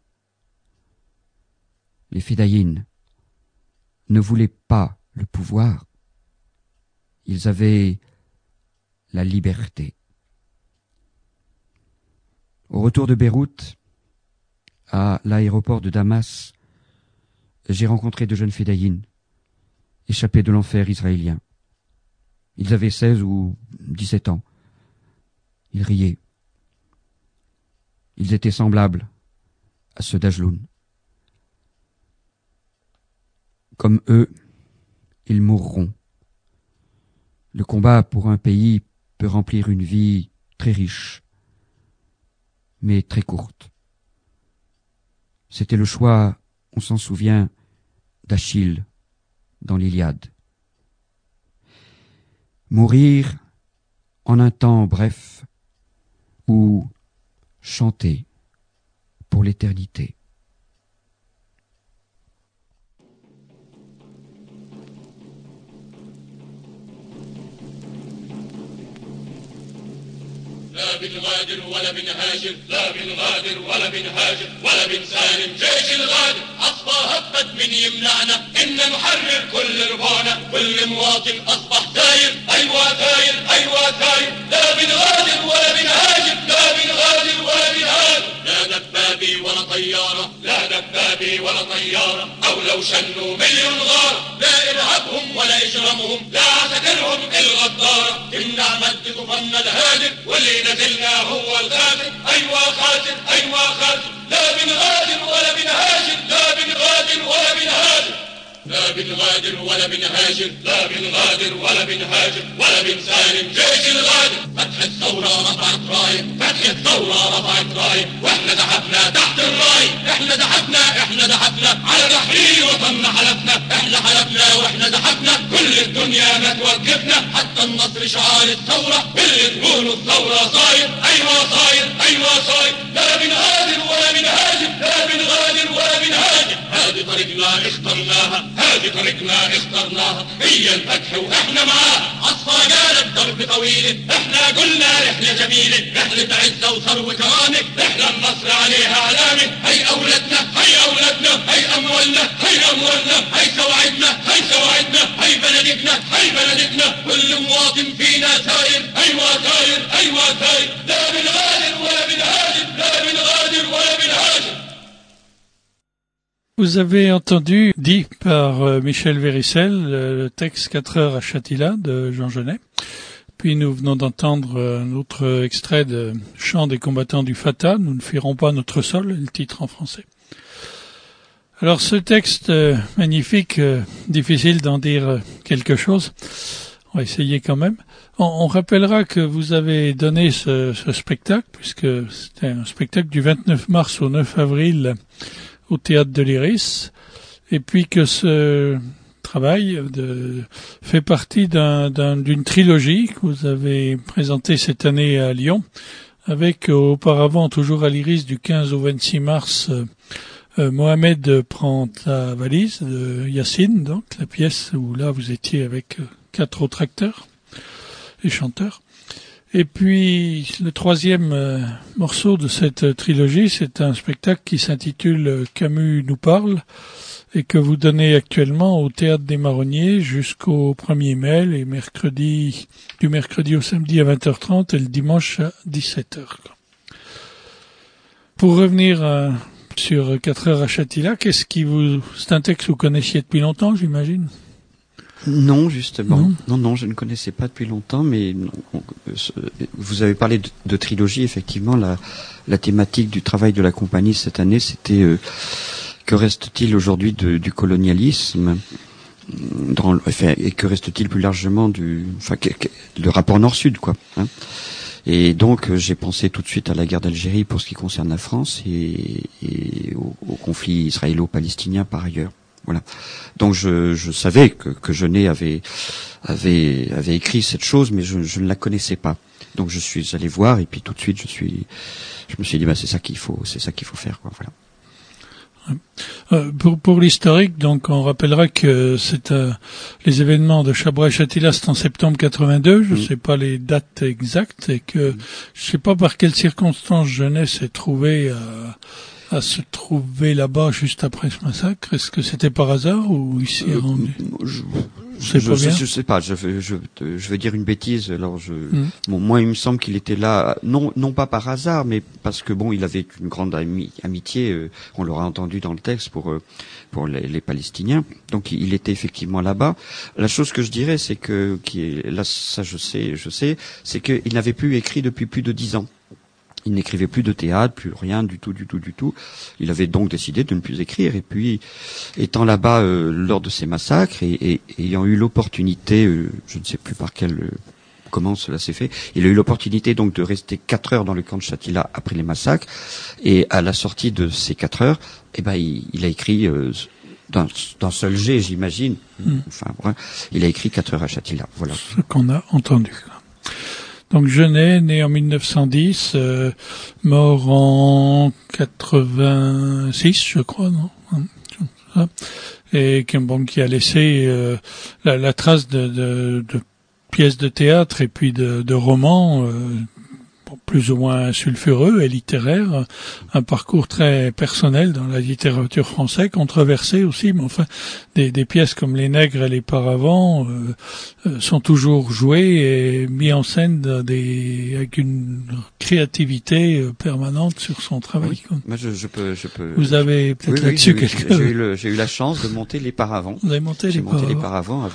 Les Fédayines ne voulaient pas le pouvoir, ils avaient la liberté. Au retour de Beyrouth, à l'aéroport de Damas, j'ai rencontré de jeunes Fédayines, échappés de l'enfer israélien. Ils avaient 16 ou 17 ans. Ils riaient. Ils étaient semblables à ceux d'Ajloun. Comme eux, ils mourront. Le combat pour un pays peut remplir une vie très riche, mais très courte. C'était le choix, on s'en souvient, d'Achille dans l'Iliade. Mourir en un temps bref ou chanter pour l'éternité. لا بنغادر ولا بنهاجر، لا بنغادر ولا بنهاجر، ولا بنسالم جيش الغادر. أصبح هبت من يمنعنا إن نحرر كل ربعنا، كل مواطن أصبح ثاير، أيوة ثاير، أيوة ثاير. لا بنغادر ولا بنهاجر، لا بنغادر ولا بنهاجر. لا دبابي ولا طيارة، لا دبابي ولا طيارة، أو لو شنوا مليون غارة. لا إرهابهم ولا إجرامهم، لا عسكرهم الغدارة تمنع مد طوفاننا الهادر، واللي نزلنا هو الخاسر. أيوة خاسر، أيوة خاسر. لا بنغادر ولا بنهاجر، لا بنغادر ولا بنهاجر. لا بنغادر ولا بنهاجر، لا بنغادر ولا بنهاجر، ولا بنسالم جيش الغادر. فتح الثورة رفعت راية، فتح الثورة رفعت راية، واحنا دحفنا تحت الراية. احنا دحفنا، احنا دحفنا على تحرير وطننا حلفنا. احنا حلفنا واحنا دحفنا، كل الدنيا ما توقفنا. حتى النصر شعار الثورة، اللي تقولوا الثورة صاير. ايوه صاير، ايوه صاير. لا بنغادر ولا بنهاجر، لا بنغادر ولا بنهاجر. هذه طريقنا اخترناها، هذه طريقنا اخترناها، هي الفتح واحنا معاها. عصفى قالت درب طويل، احنا قلنا رحلة جميلة، رحلة عزة وثروة كرامة، رحلة النصر عليها علامة. هي اولادنا، هي اولادنا، هي اموالنا، هي اموالنا، هي سواعدنا، هي سواعدنا، هي بلدنا، هي بلدنا. كل مواطن فينا ثاير، ايوه ثاير، ايوه ثاير. لا بنغادر ولا بنهاجر، لا بنغادر ولا بنهاجر. Vous avez entendu, dit par Michel Vérissel, le texte 4 heures à Châtillat de Jean Genet. Puis nous venons d'entendre un autre extrait de Chant des combattants du Fatah, Nous ne fuirons pas notre sol, le titre en français. Alors ce texte magnifique, difficile d'en dire quelque chose, on va essayer quand même. On rappellera que vous avez donné ce spectacle, puisque c'était un spectacle du 29 mars au 9 avril au Théâtre de l'Iris, et puis que ce travail fait partie d'une trilogie que vous avez présentée cette année à Lyon, avec auparavant toujours à l'Iris du 15 au 26 mars Mohamed prend ta valise de Yacine, donc la pièce où là vous étiez avec 4 autres acteurs et chanteurs. Et puis le troisième morceau de cette trilogie, c'est un spectacle qui s'intitule Camus nous parle et que vous donnez actuellement au Théâtre des Marronniers jusqu'au 1er mai, les mercredis, du mercredi au samedi à 20h30 et le dimanche à 17h. Pour revenir sur 4 heures à Châtillat, c'est un texte que vous connaissiez depuis longtemps, j'imagine? Non, justement. Non, je ne connaissais pas depuis longtemps, mais non, vous avez parlé de trilogie. Effectivement, la thématique du travail de la compagnie cette année, c'était que reste-t-il aujourd'hui du colonialisme, et que reste-t-il plus largement le rapport Nord-Sud, quoi. Hein. Et donc j'ai pensé tout de suite à la guerre d'Algérie pour ce qui concerne la France et au conflit israélo-palestinien par ailleurs. Voilà. Donc je savais que Genet avait écrit cette chose, mais je ne la connaissais pas. Donc je suis allé voir et puis tout de suite je me suis dit c'est ça qu'il faut faire, quoi. Voilà. Pour l'historique, donc on rappellera que c'est les événements de Chabrois et Châtillat, c'est en septembre 82, je ne sais pas les dates exactes, et que je ne sais pas par quelles circonstances Genet s'est trouvé à se trouver là-bas juste après ce massacre. Est-ce que c'était par hasard ou il s'y est rendu? Je sais pas. Je vais dire une bêtise. Alors moi, il me semble qu'il était là, non pas par hasard, mais parce que il avait une grande amitié. On l'aura entendu dans le texte pour les Palestiniens. Donc il était effectivement là-bas. La chose que je dirais, c'est que là, ça je sais, c'est qu'il n'avait plus écrit depuis plus de 10 ans. Il n'écrivait plus de théâtre, plus rien du tout. Il avait donc décidé de ne plus écrire. Et puis, étant là-bas lors de ces massacres et ayant eu l'opportunité, je ne sais plus comment cela s'est fait, il a eu l'opportunité donc de rester 4 heures dans le camp de Shatila après les massacres. Et à la sortie de ces 4 heures, il a écrit d'un seul jet, j'imagine. Enfin, ouais, il a écrit 4 heures à Shatila. Voilà. Ce qu'on a entendu. Donc Genet, né en 1910, mort en 86, je crois, non? Et qui a laissé la trace de pièces de théâtre et puis de romans plus ou moins sulfureux et littéraires, un parcours très personnel dans la littérature française, controversé aussi, mais enfin des pièces comme Les Nègres et les Paravents sont toujours jouées et mis en scène avec une créativité permanente sur son travail. Oui, moi je peux. Vous avez peut-être là-dessus j'ai eu la chance de monter les Paravents. Vous avez monté les Paravents. J'ai monté les Paravents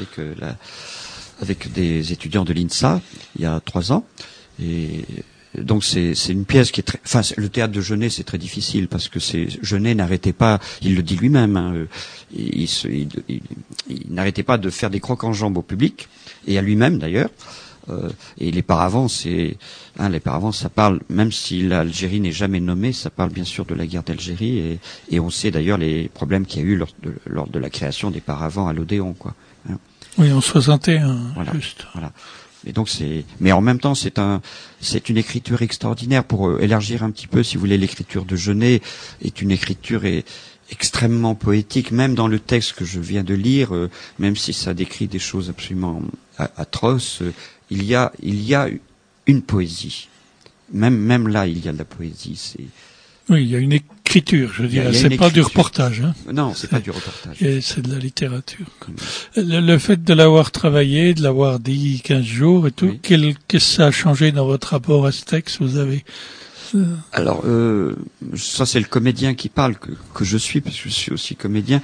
avec des étudiants de l'INSA il y a 3 ans. Et donc c'est une pièce qui est très, enfin le théâtre de Genet c'est très difficile parce que Genet n'arrêtait pas, il le dit lui-même, hein, il n'arrêtait pas de faire des crocs en jambes au public et à lui-même d'ailleurs. Et les Paravents les Paravents ça parle, même si l'Algérie n'est jamais nommée, ça parle bien sûr de la guerre d'Algérie et on sait d'ailleurs les problèmes qu'il y a eu lors de la création des Paravents à l'Odéon, quoi. Hein. Oui, en 61, voilà, juste. Voilà. Et donc mais en même temps, c'est une écriture extraordinaire pour élargir un petit peu, si vous voulez, l'écriture de Genet est une écriture extrêmement poétique, même dans le texte que je viens de lire, même si ça décrit des choses absolument atroces, il y a une poésie. Même là, il y a de la poésie. Oui, il y a une écriture, je dirais. C'est pas du reportage, hein. Non, c'est pas du reportage. C'est de la littérature. Le fait de l'avoir travaillé, de l'avoir dit 15 jours et tout, oui. Qu'est-ce que ça a changé dans votre rapport à ce texte, vous avez? Alors, ça c'est le comédien qui parle, que je suis, parce que je suis aussi comédien.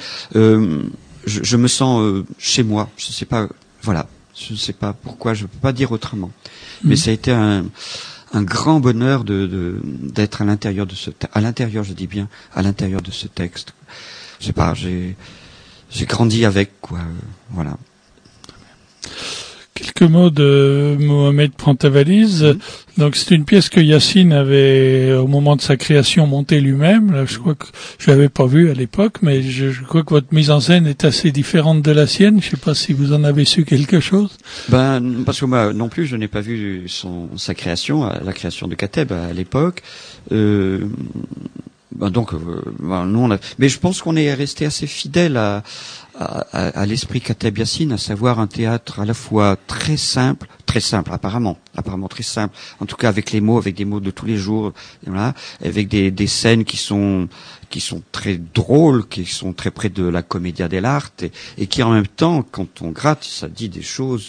Je me sens chez moi. Je sais pas, voilà. Je ne sais pas pourquoi, je peux pas dire autrement. Mais ça a été un grand bonheur d'être à l'intérieur de à l'intérieur de ce texte. Je sais pas, j'ai grandi avec, quoi, voilà. Quelques mots de Mohamed Prends ta valise. Donc c'est une pièce que Yacine avait, au moment de sa création, montée lui-même. Là, je crois que je l'avais pas vue à l'époque, mais je crois que votre mise en scène est assez différente de la sienne. Je sais pas si vous en avez su quelque chose. Parce que moi non plus, je n'ai pas vu sa création, la création de Kateb à l'époque. Nous mais je pense qu'on est resté assez fidèle à l'esprit Kateb Yacine, à savoir un théâtre à la fois très simple apparemment très simple, en tout cas avec des mots de tous les jours, voilà, avec des scènes qui sont très drôles, qui sont très près de la commedia dell'arte et qui en même temps, quand on gratte, ça dit des choses.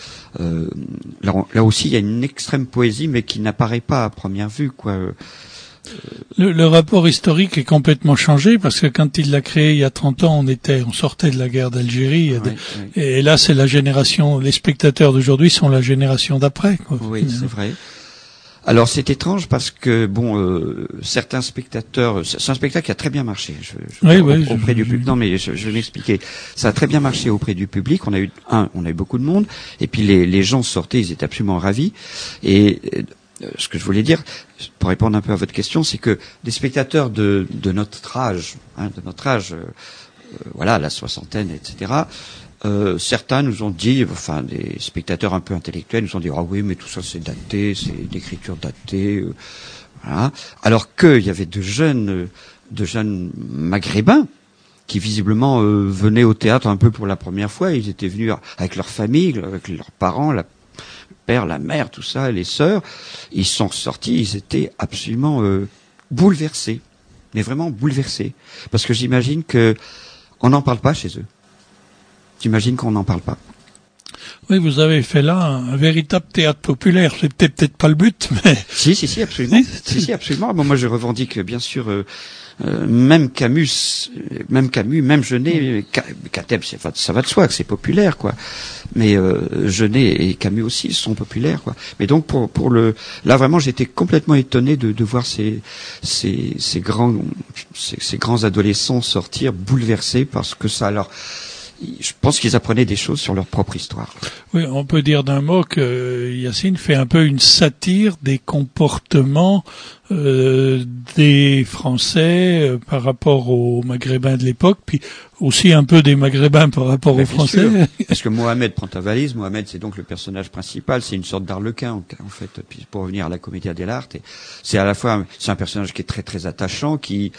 Là aussi, il y a une extrême poésie, mais qui n'apparaît pas à première vue, quoi. Le rapport historique est complètement changé parce que quand il l'a créé il y a 30 ans, on sortait de la guerre d'Algérie et là c'est la génération, les spectateurs d'aujourd'hui sont la génération d'après, quoi. Oui, c'est vrai. Alors c'est étrange parce que certains spectateurs, c'est un spectacle qui a très bien marché auprès du public. Non mais je vais m'expliquer. Ça a très bien marché auprès du public. On a eu beaucoup de monde et puis les gens sortaient, ils étaient absolument ravis et ce que je voulais dire, pour répondre un peu à votre question, c'est que des spectateurs de notre âge, voilà, la soixantaine, etc., certains nous ont dit, enfin, des spectateurs un peu intellectuels nous ont dit, ah oui, mais tout ça c'est daté, c'est une écriture datée, voilà. Alors qu'il y avait de jeunes maghrébins qui visiblement venaient au théâtre un peu pour la première fois. Ils étaient venus avec leur famille, avec leurs parents, le père, la mère, tout ça, les sœurs. Ils sont sortis, ils étaient absolument bouleversés, mais vraiment bouleversés, parce que j'imagine que on n'en parle pas chez eux. J'imagine qu'on n'en parle pas. Oui, vous avez fait là un véritable théâtre populaire. C'était peut-être pas le but, mais si, absolument. Si, absolument. Bon, moi, je revendique bien sûr même Camus, même Genet, Kateb, ça va de soi que c'est populaire, quoi. Mais Genet et Camus aussi sont populaires, quoi. Mais donc là vraiment, j'étais complètement étonné de voir ces grands adolescents sortir bouleversés parce que ça leur je pense qu'ils apprenaient des choses sur leur propre histoire. Oui, on peut dire d'un mot que Yacine fait un peu une satire des comportements des Français par rapport aux Maghrébins de l'époque, puis aussi un peu des Maghrébins par rapport aux Français. Sûr. Parce que Mohamed prend ta valise, Mohamed c'est donc le personnage principal, c'est une sorte d'arlequin en fait, puis pour revenir à la Commedia dell'arte, c'est à la fois c'est un personnage qui est très très attachant, qui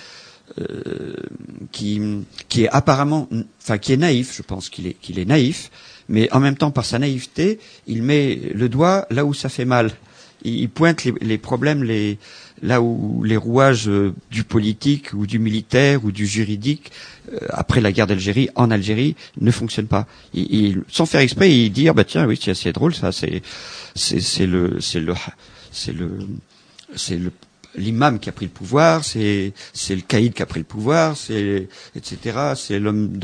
est apparemment, enfin qui est naïf, je pense qu'il est naïf, mais en même temps par sa naïveté, il met le doigt là où ça fait mal. Il pointe les problèmes, là où les rouages du politique ou du militaire ou du juridique après la guerre d'Algérie en Algérie ne fonctionnent pas. Sans faire exprès, il dit bah tiens oui c'est drôle ça, c'est l'imam qui a pris le pouvoir, c'est le caïd qui a pris le pouvoir, c'est etc. C'est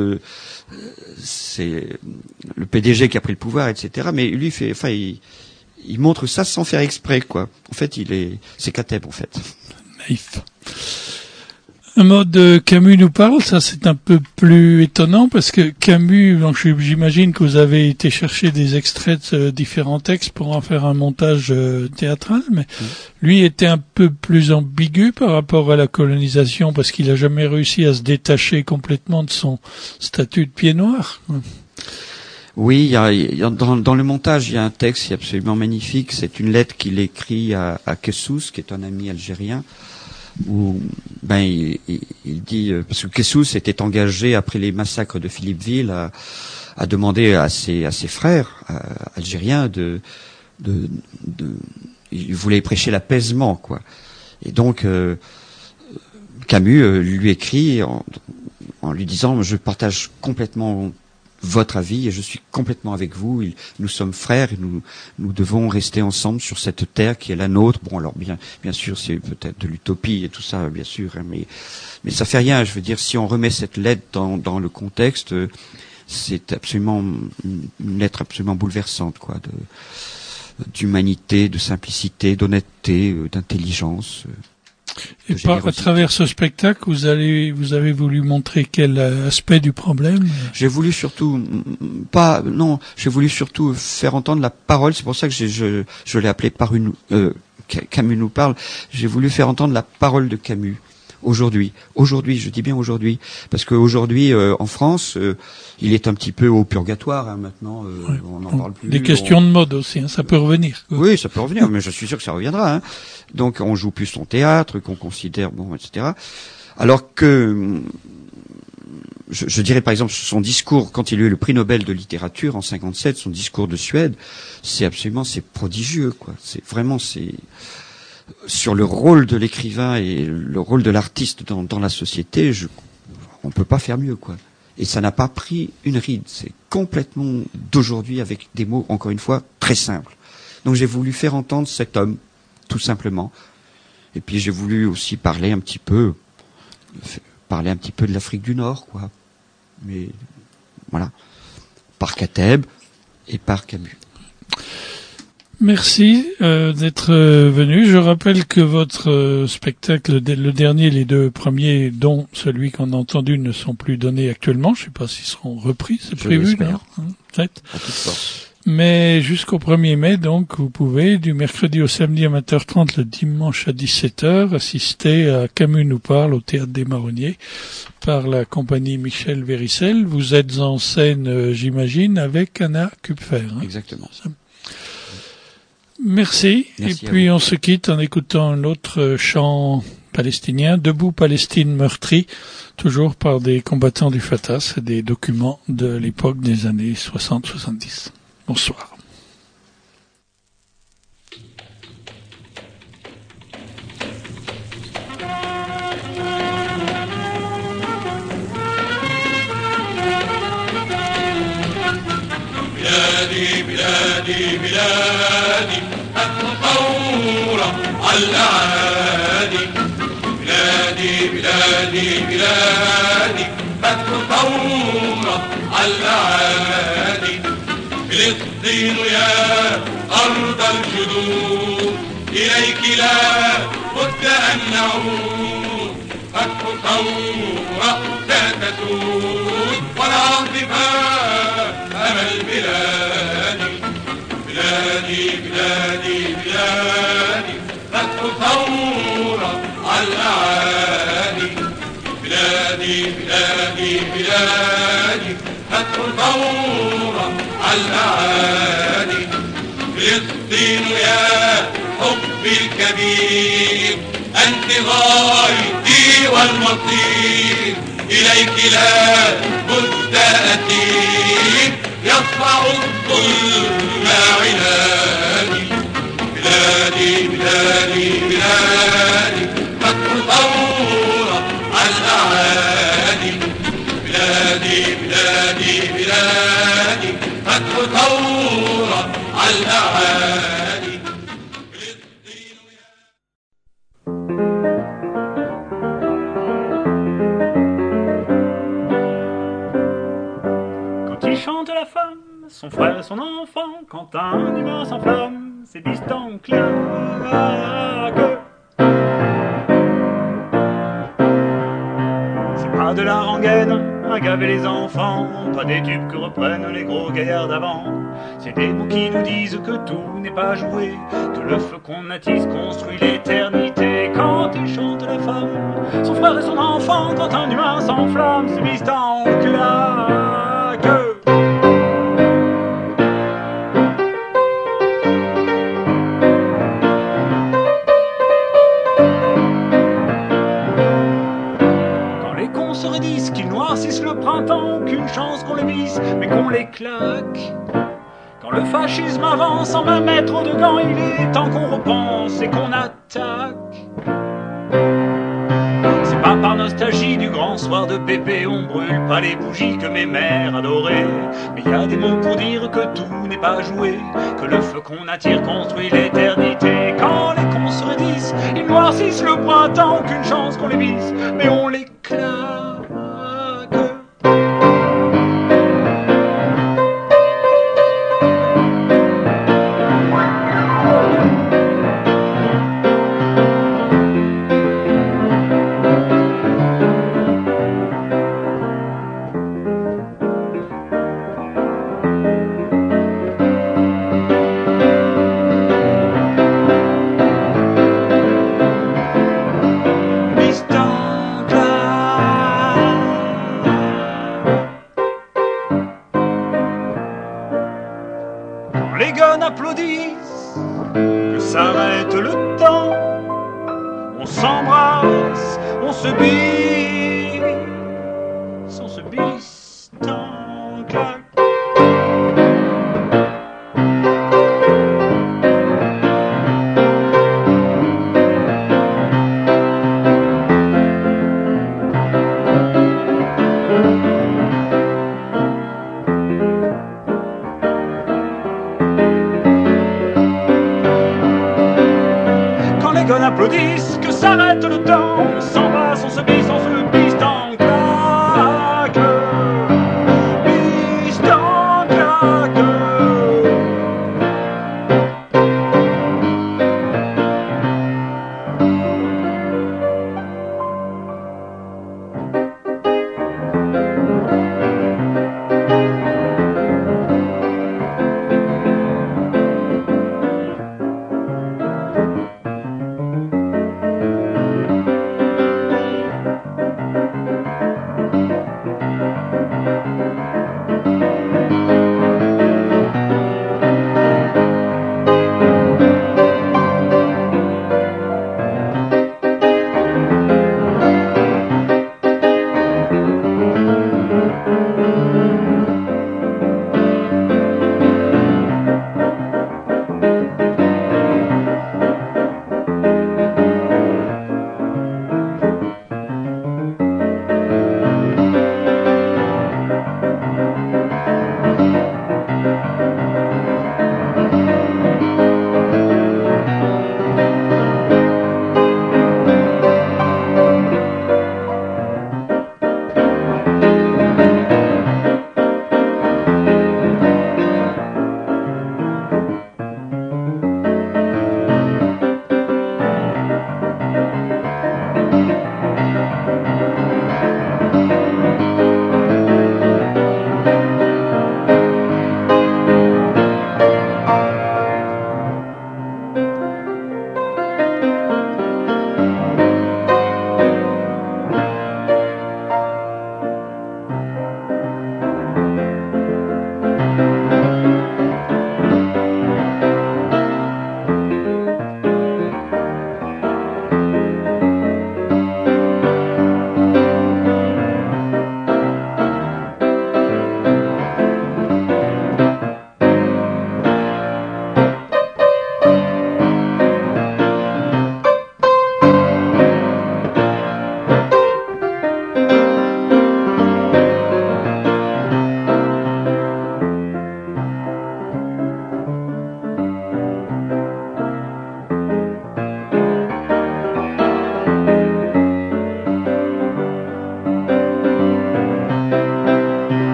c'est le PDG qui a pris le pouvoir, etc. Mais lui il montre ça sans faire exprès, quoi. En fait, c'est Kateb, en fait. Naïf. Un mot de Camus nous parle, ça c'est un peu plus étonnant parce que Camus, donc j'imagine que vous avez été chercher des extraits de différents textes pour en faire un montage théâtral, mais lui était un peu plus ambigu par rapport à la colonisation parce qu'il a jamais réussi à se détacher complètement de son statut de pied noir. Oui, dans le montage, il y a un texte qui est absolument magnifique, c'est une lettre qu'il écrit à Kessous, qui est un ami algérien, où il dit parce que Kessous était engagé après les massacres de Philippeville à demander à ses frères algériens il voulait prêcher l'apaisement, quoi. Et donc Camus lui écrit en lui disant je partage complètement votre avis et je suis complètement avec vous. Nous sommes frères et nous devons rester ensemble sur cette terre qui est la nôtre. Bon, alors bien sûr, c'est peut-être de l'utopie et tout ça, bien sûr, hein, mais ça fait rien. Je veux dire, si on remet cette lettre dans le contexte, c'est absolument une lettre absolument bouleversante, quoi, d'humanité, de simplicité, d'honnêteté, d'intelligence. Et à travers ce spectacle, vous avez voulu montrer quel aspect du problème? J'ai voulu surtout faire entendre la parole. C'est pour ça que je l'ai appelé Camus nous parle. J'ai voulu faire entendre la parole de Camus. Aujourd'hui, je dis bien aujourd'hui, parce qu'aujourd'hui en France, il est un petit peu au purgatoire, hein, maintenant. On n'en parle plus. Des questions de mode aussi, hein, ça peut revenir. Quoi. Oui, ça peut revenir, mais je suis sûr que ça reviendra. Hein. Donc, on joue plus son théâtre, qu'on considère etc. Alors que, je dirais par exemple son discours quand il a eu le prix Nobel de littérature en 57, son discours de Suède, c'est prodigieux, quoi. C'est sur le rôle de l'écrivain et le rôle de l'artiste dans la société, on peut pas faire mieux, quoi. Et ça n'a pas pris une ride. C'est complètement d'aujourd'hui avec des mots, encore une fois, très simples. Donc j'ai voulu faire entendre cet homme, tout simplement. Et puis j'ai voulu aussi parler un petit peu de l'Afrique du Nord, quoi. Mais voilà, par Kateb et par Camus. Merci d'être venu. Je rappelle que votre spectacle, le dernier, les deux premiers, dont celui qu'on a entendu, ne sont plus donnés actuellement. Je ne sais pas s'ils seront repris, c'est prévu, non ? Peut-être. À toute force. Mais jusqu'au 1er mai, donc, vous pouvez, du mercredi au samedi à 20h30, le dimanche à 17h, assister à Camus nous parle au Théâtre des Marronniers par la compagnie Michel Véricel. Vous êtes en scène, j'imagine, avec Anna Kupfer. Hein. Exactement. Merci. Et puis on se quitte en écoutant un autre chant palestinien, Debout Palestine meurtrie, toujours par des combattants du Fatah. C'est des documents de l'époque des années 60-70. Bonsoir. بلادي بلادي بلادي الثورة على الأعادي بلادي بلادي بلادي بلادي فتح ثورة على الأعادي فلسطين يا أرض الجدود إليك لا بد أن نعود فتح ثورة ستسود والعاصفة أمل بلادي بلادي بلادي بلادي فتح ثورة على الأعادي بلادي بلادي بلادي فتح ثورة على الأعادي فلسطين يا حبي الكبير أنت غايتي والمصير إليك لا بد أسير يصفع الظلم عنادي بلادي بلادي بلادي فتح ثورة على الأعادي بلادي بلادي بلادي فتح ثورة على الأعادي Quand il chante la femme, son frère, son enfant, quand un humain s'enflamme, c'est distant claque. C'est pas de la rengaine à gaver les enfants, pas des tubes que reprennent les gros gaillards d'avant. C'est des mots qui nous disent que tout n'est pas joué, que le feu qu'on attise construit l'éternité. Quand il chante la femme, son frère et son enfant, quand un humain s'enflamme, c'est distant claque. Qu'ils noircissent le printemps, qu'une chance qu'on les visse, mais qu'on les claque. Quand le fascisme avance en 20 mètres de gants, il est temps qu'on repense et qu'on attaque. C'est pas par nostalgie du grand soir de Pépé, on brûle pas les bougies que mes mères adoraient. Mais y a des mots pour dire que tout n'est pas joué, que le feu qu'on attire construit l'éternité. Quand les cons se redissent, ils noircissent le printemps, qu'une chance qu'on les visse, mais on les claque. Distant claque.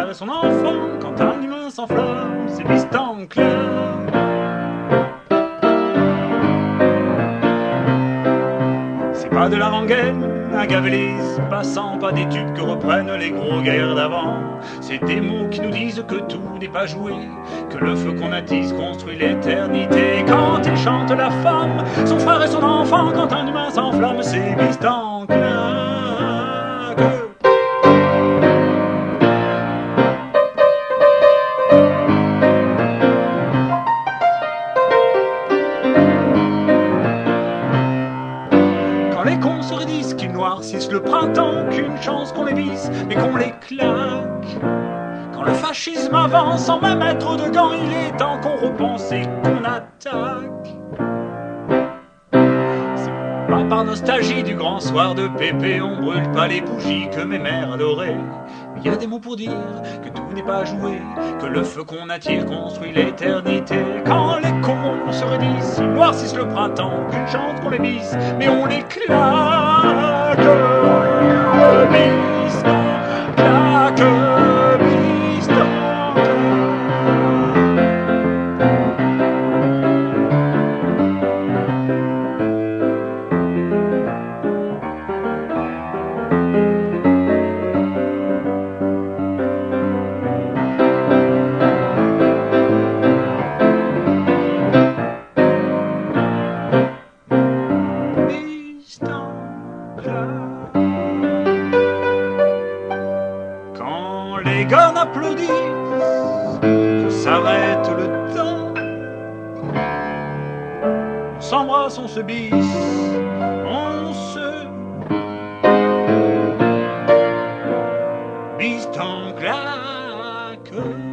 frère et son enfant. Quand un humain s'enflamme, c'est bistancle. C'est pas de la rengaine à gaver les passants, pas des tubes que reprennent les gros gaillards d'avant. C'est des mots qui nous disent que tout n'est pas joué, que le feu qu'on attise construit l'éternité. Quand il chante la femme, son frère et son enfant, quand un humain s'enflamme, c'est bistancle. Le printemps, qu'une chance qu'on les visse, mais qu'on les claque. Quand le fascisme avance sans même être de gants, il est temps qu'on repense et qu'on attaque. C'est pas par nostalgie du grand soir de Pépé, on brûle pas les bougies que mes mères adoraient. Mais y a des mots pour dire que tout n'est pas joué, que le feu qu'on attire construit l'éternité. Quand les cons se redissent, ils noircissent le printemps, qu'une chance qu'on les visse, mais on les claque. Les gars applaudissent, que s'arrête le temps. On s'embrasse, on se bise, on se bise en claque.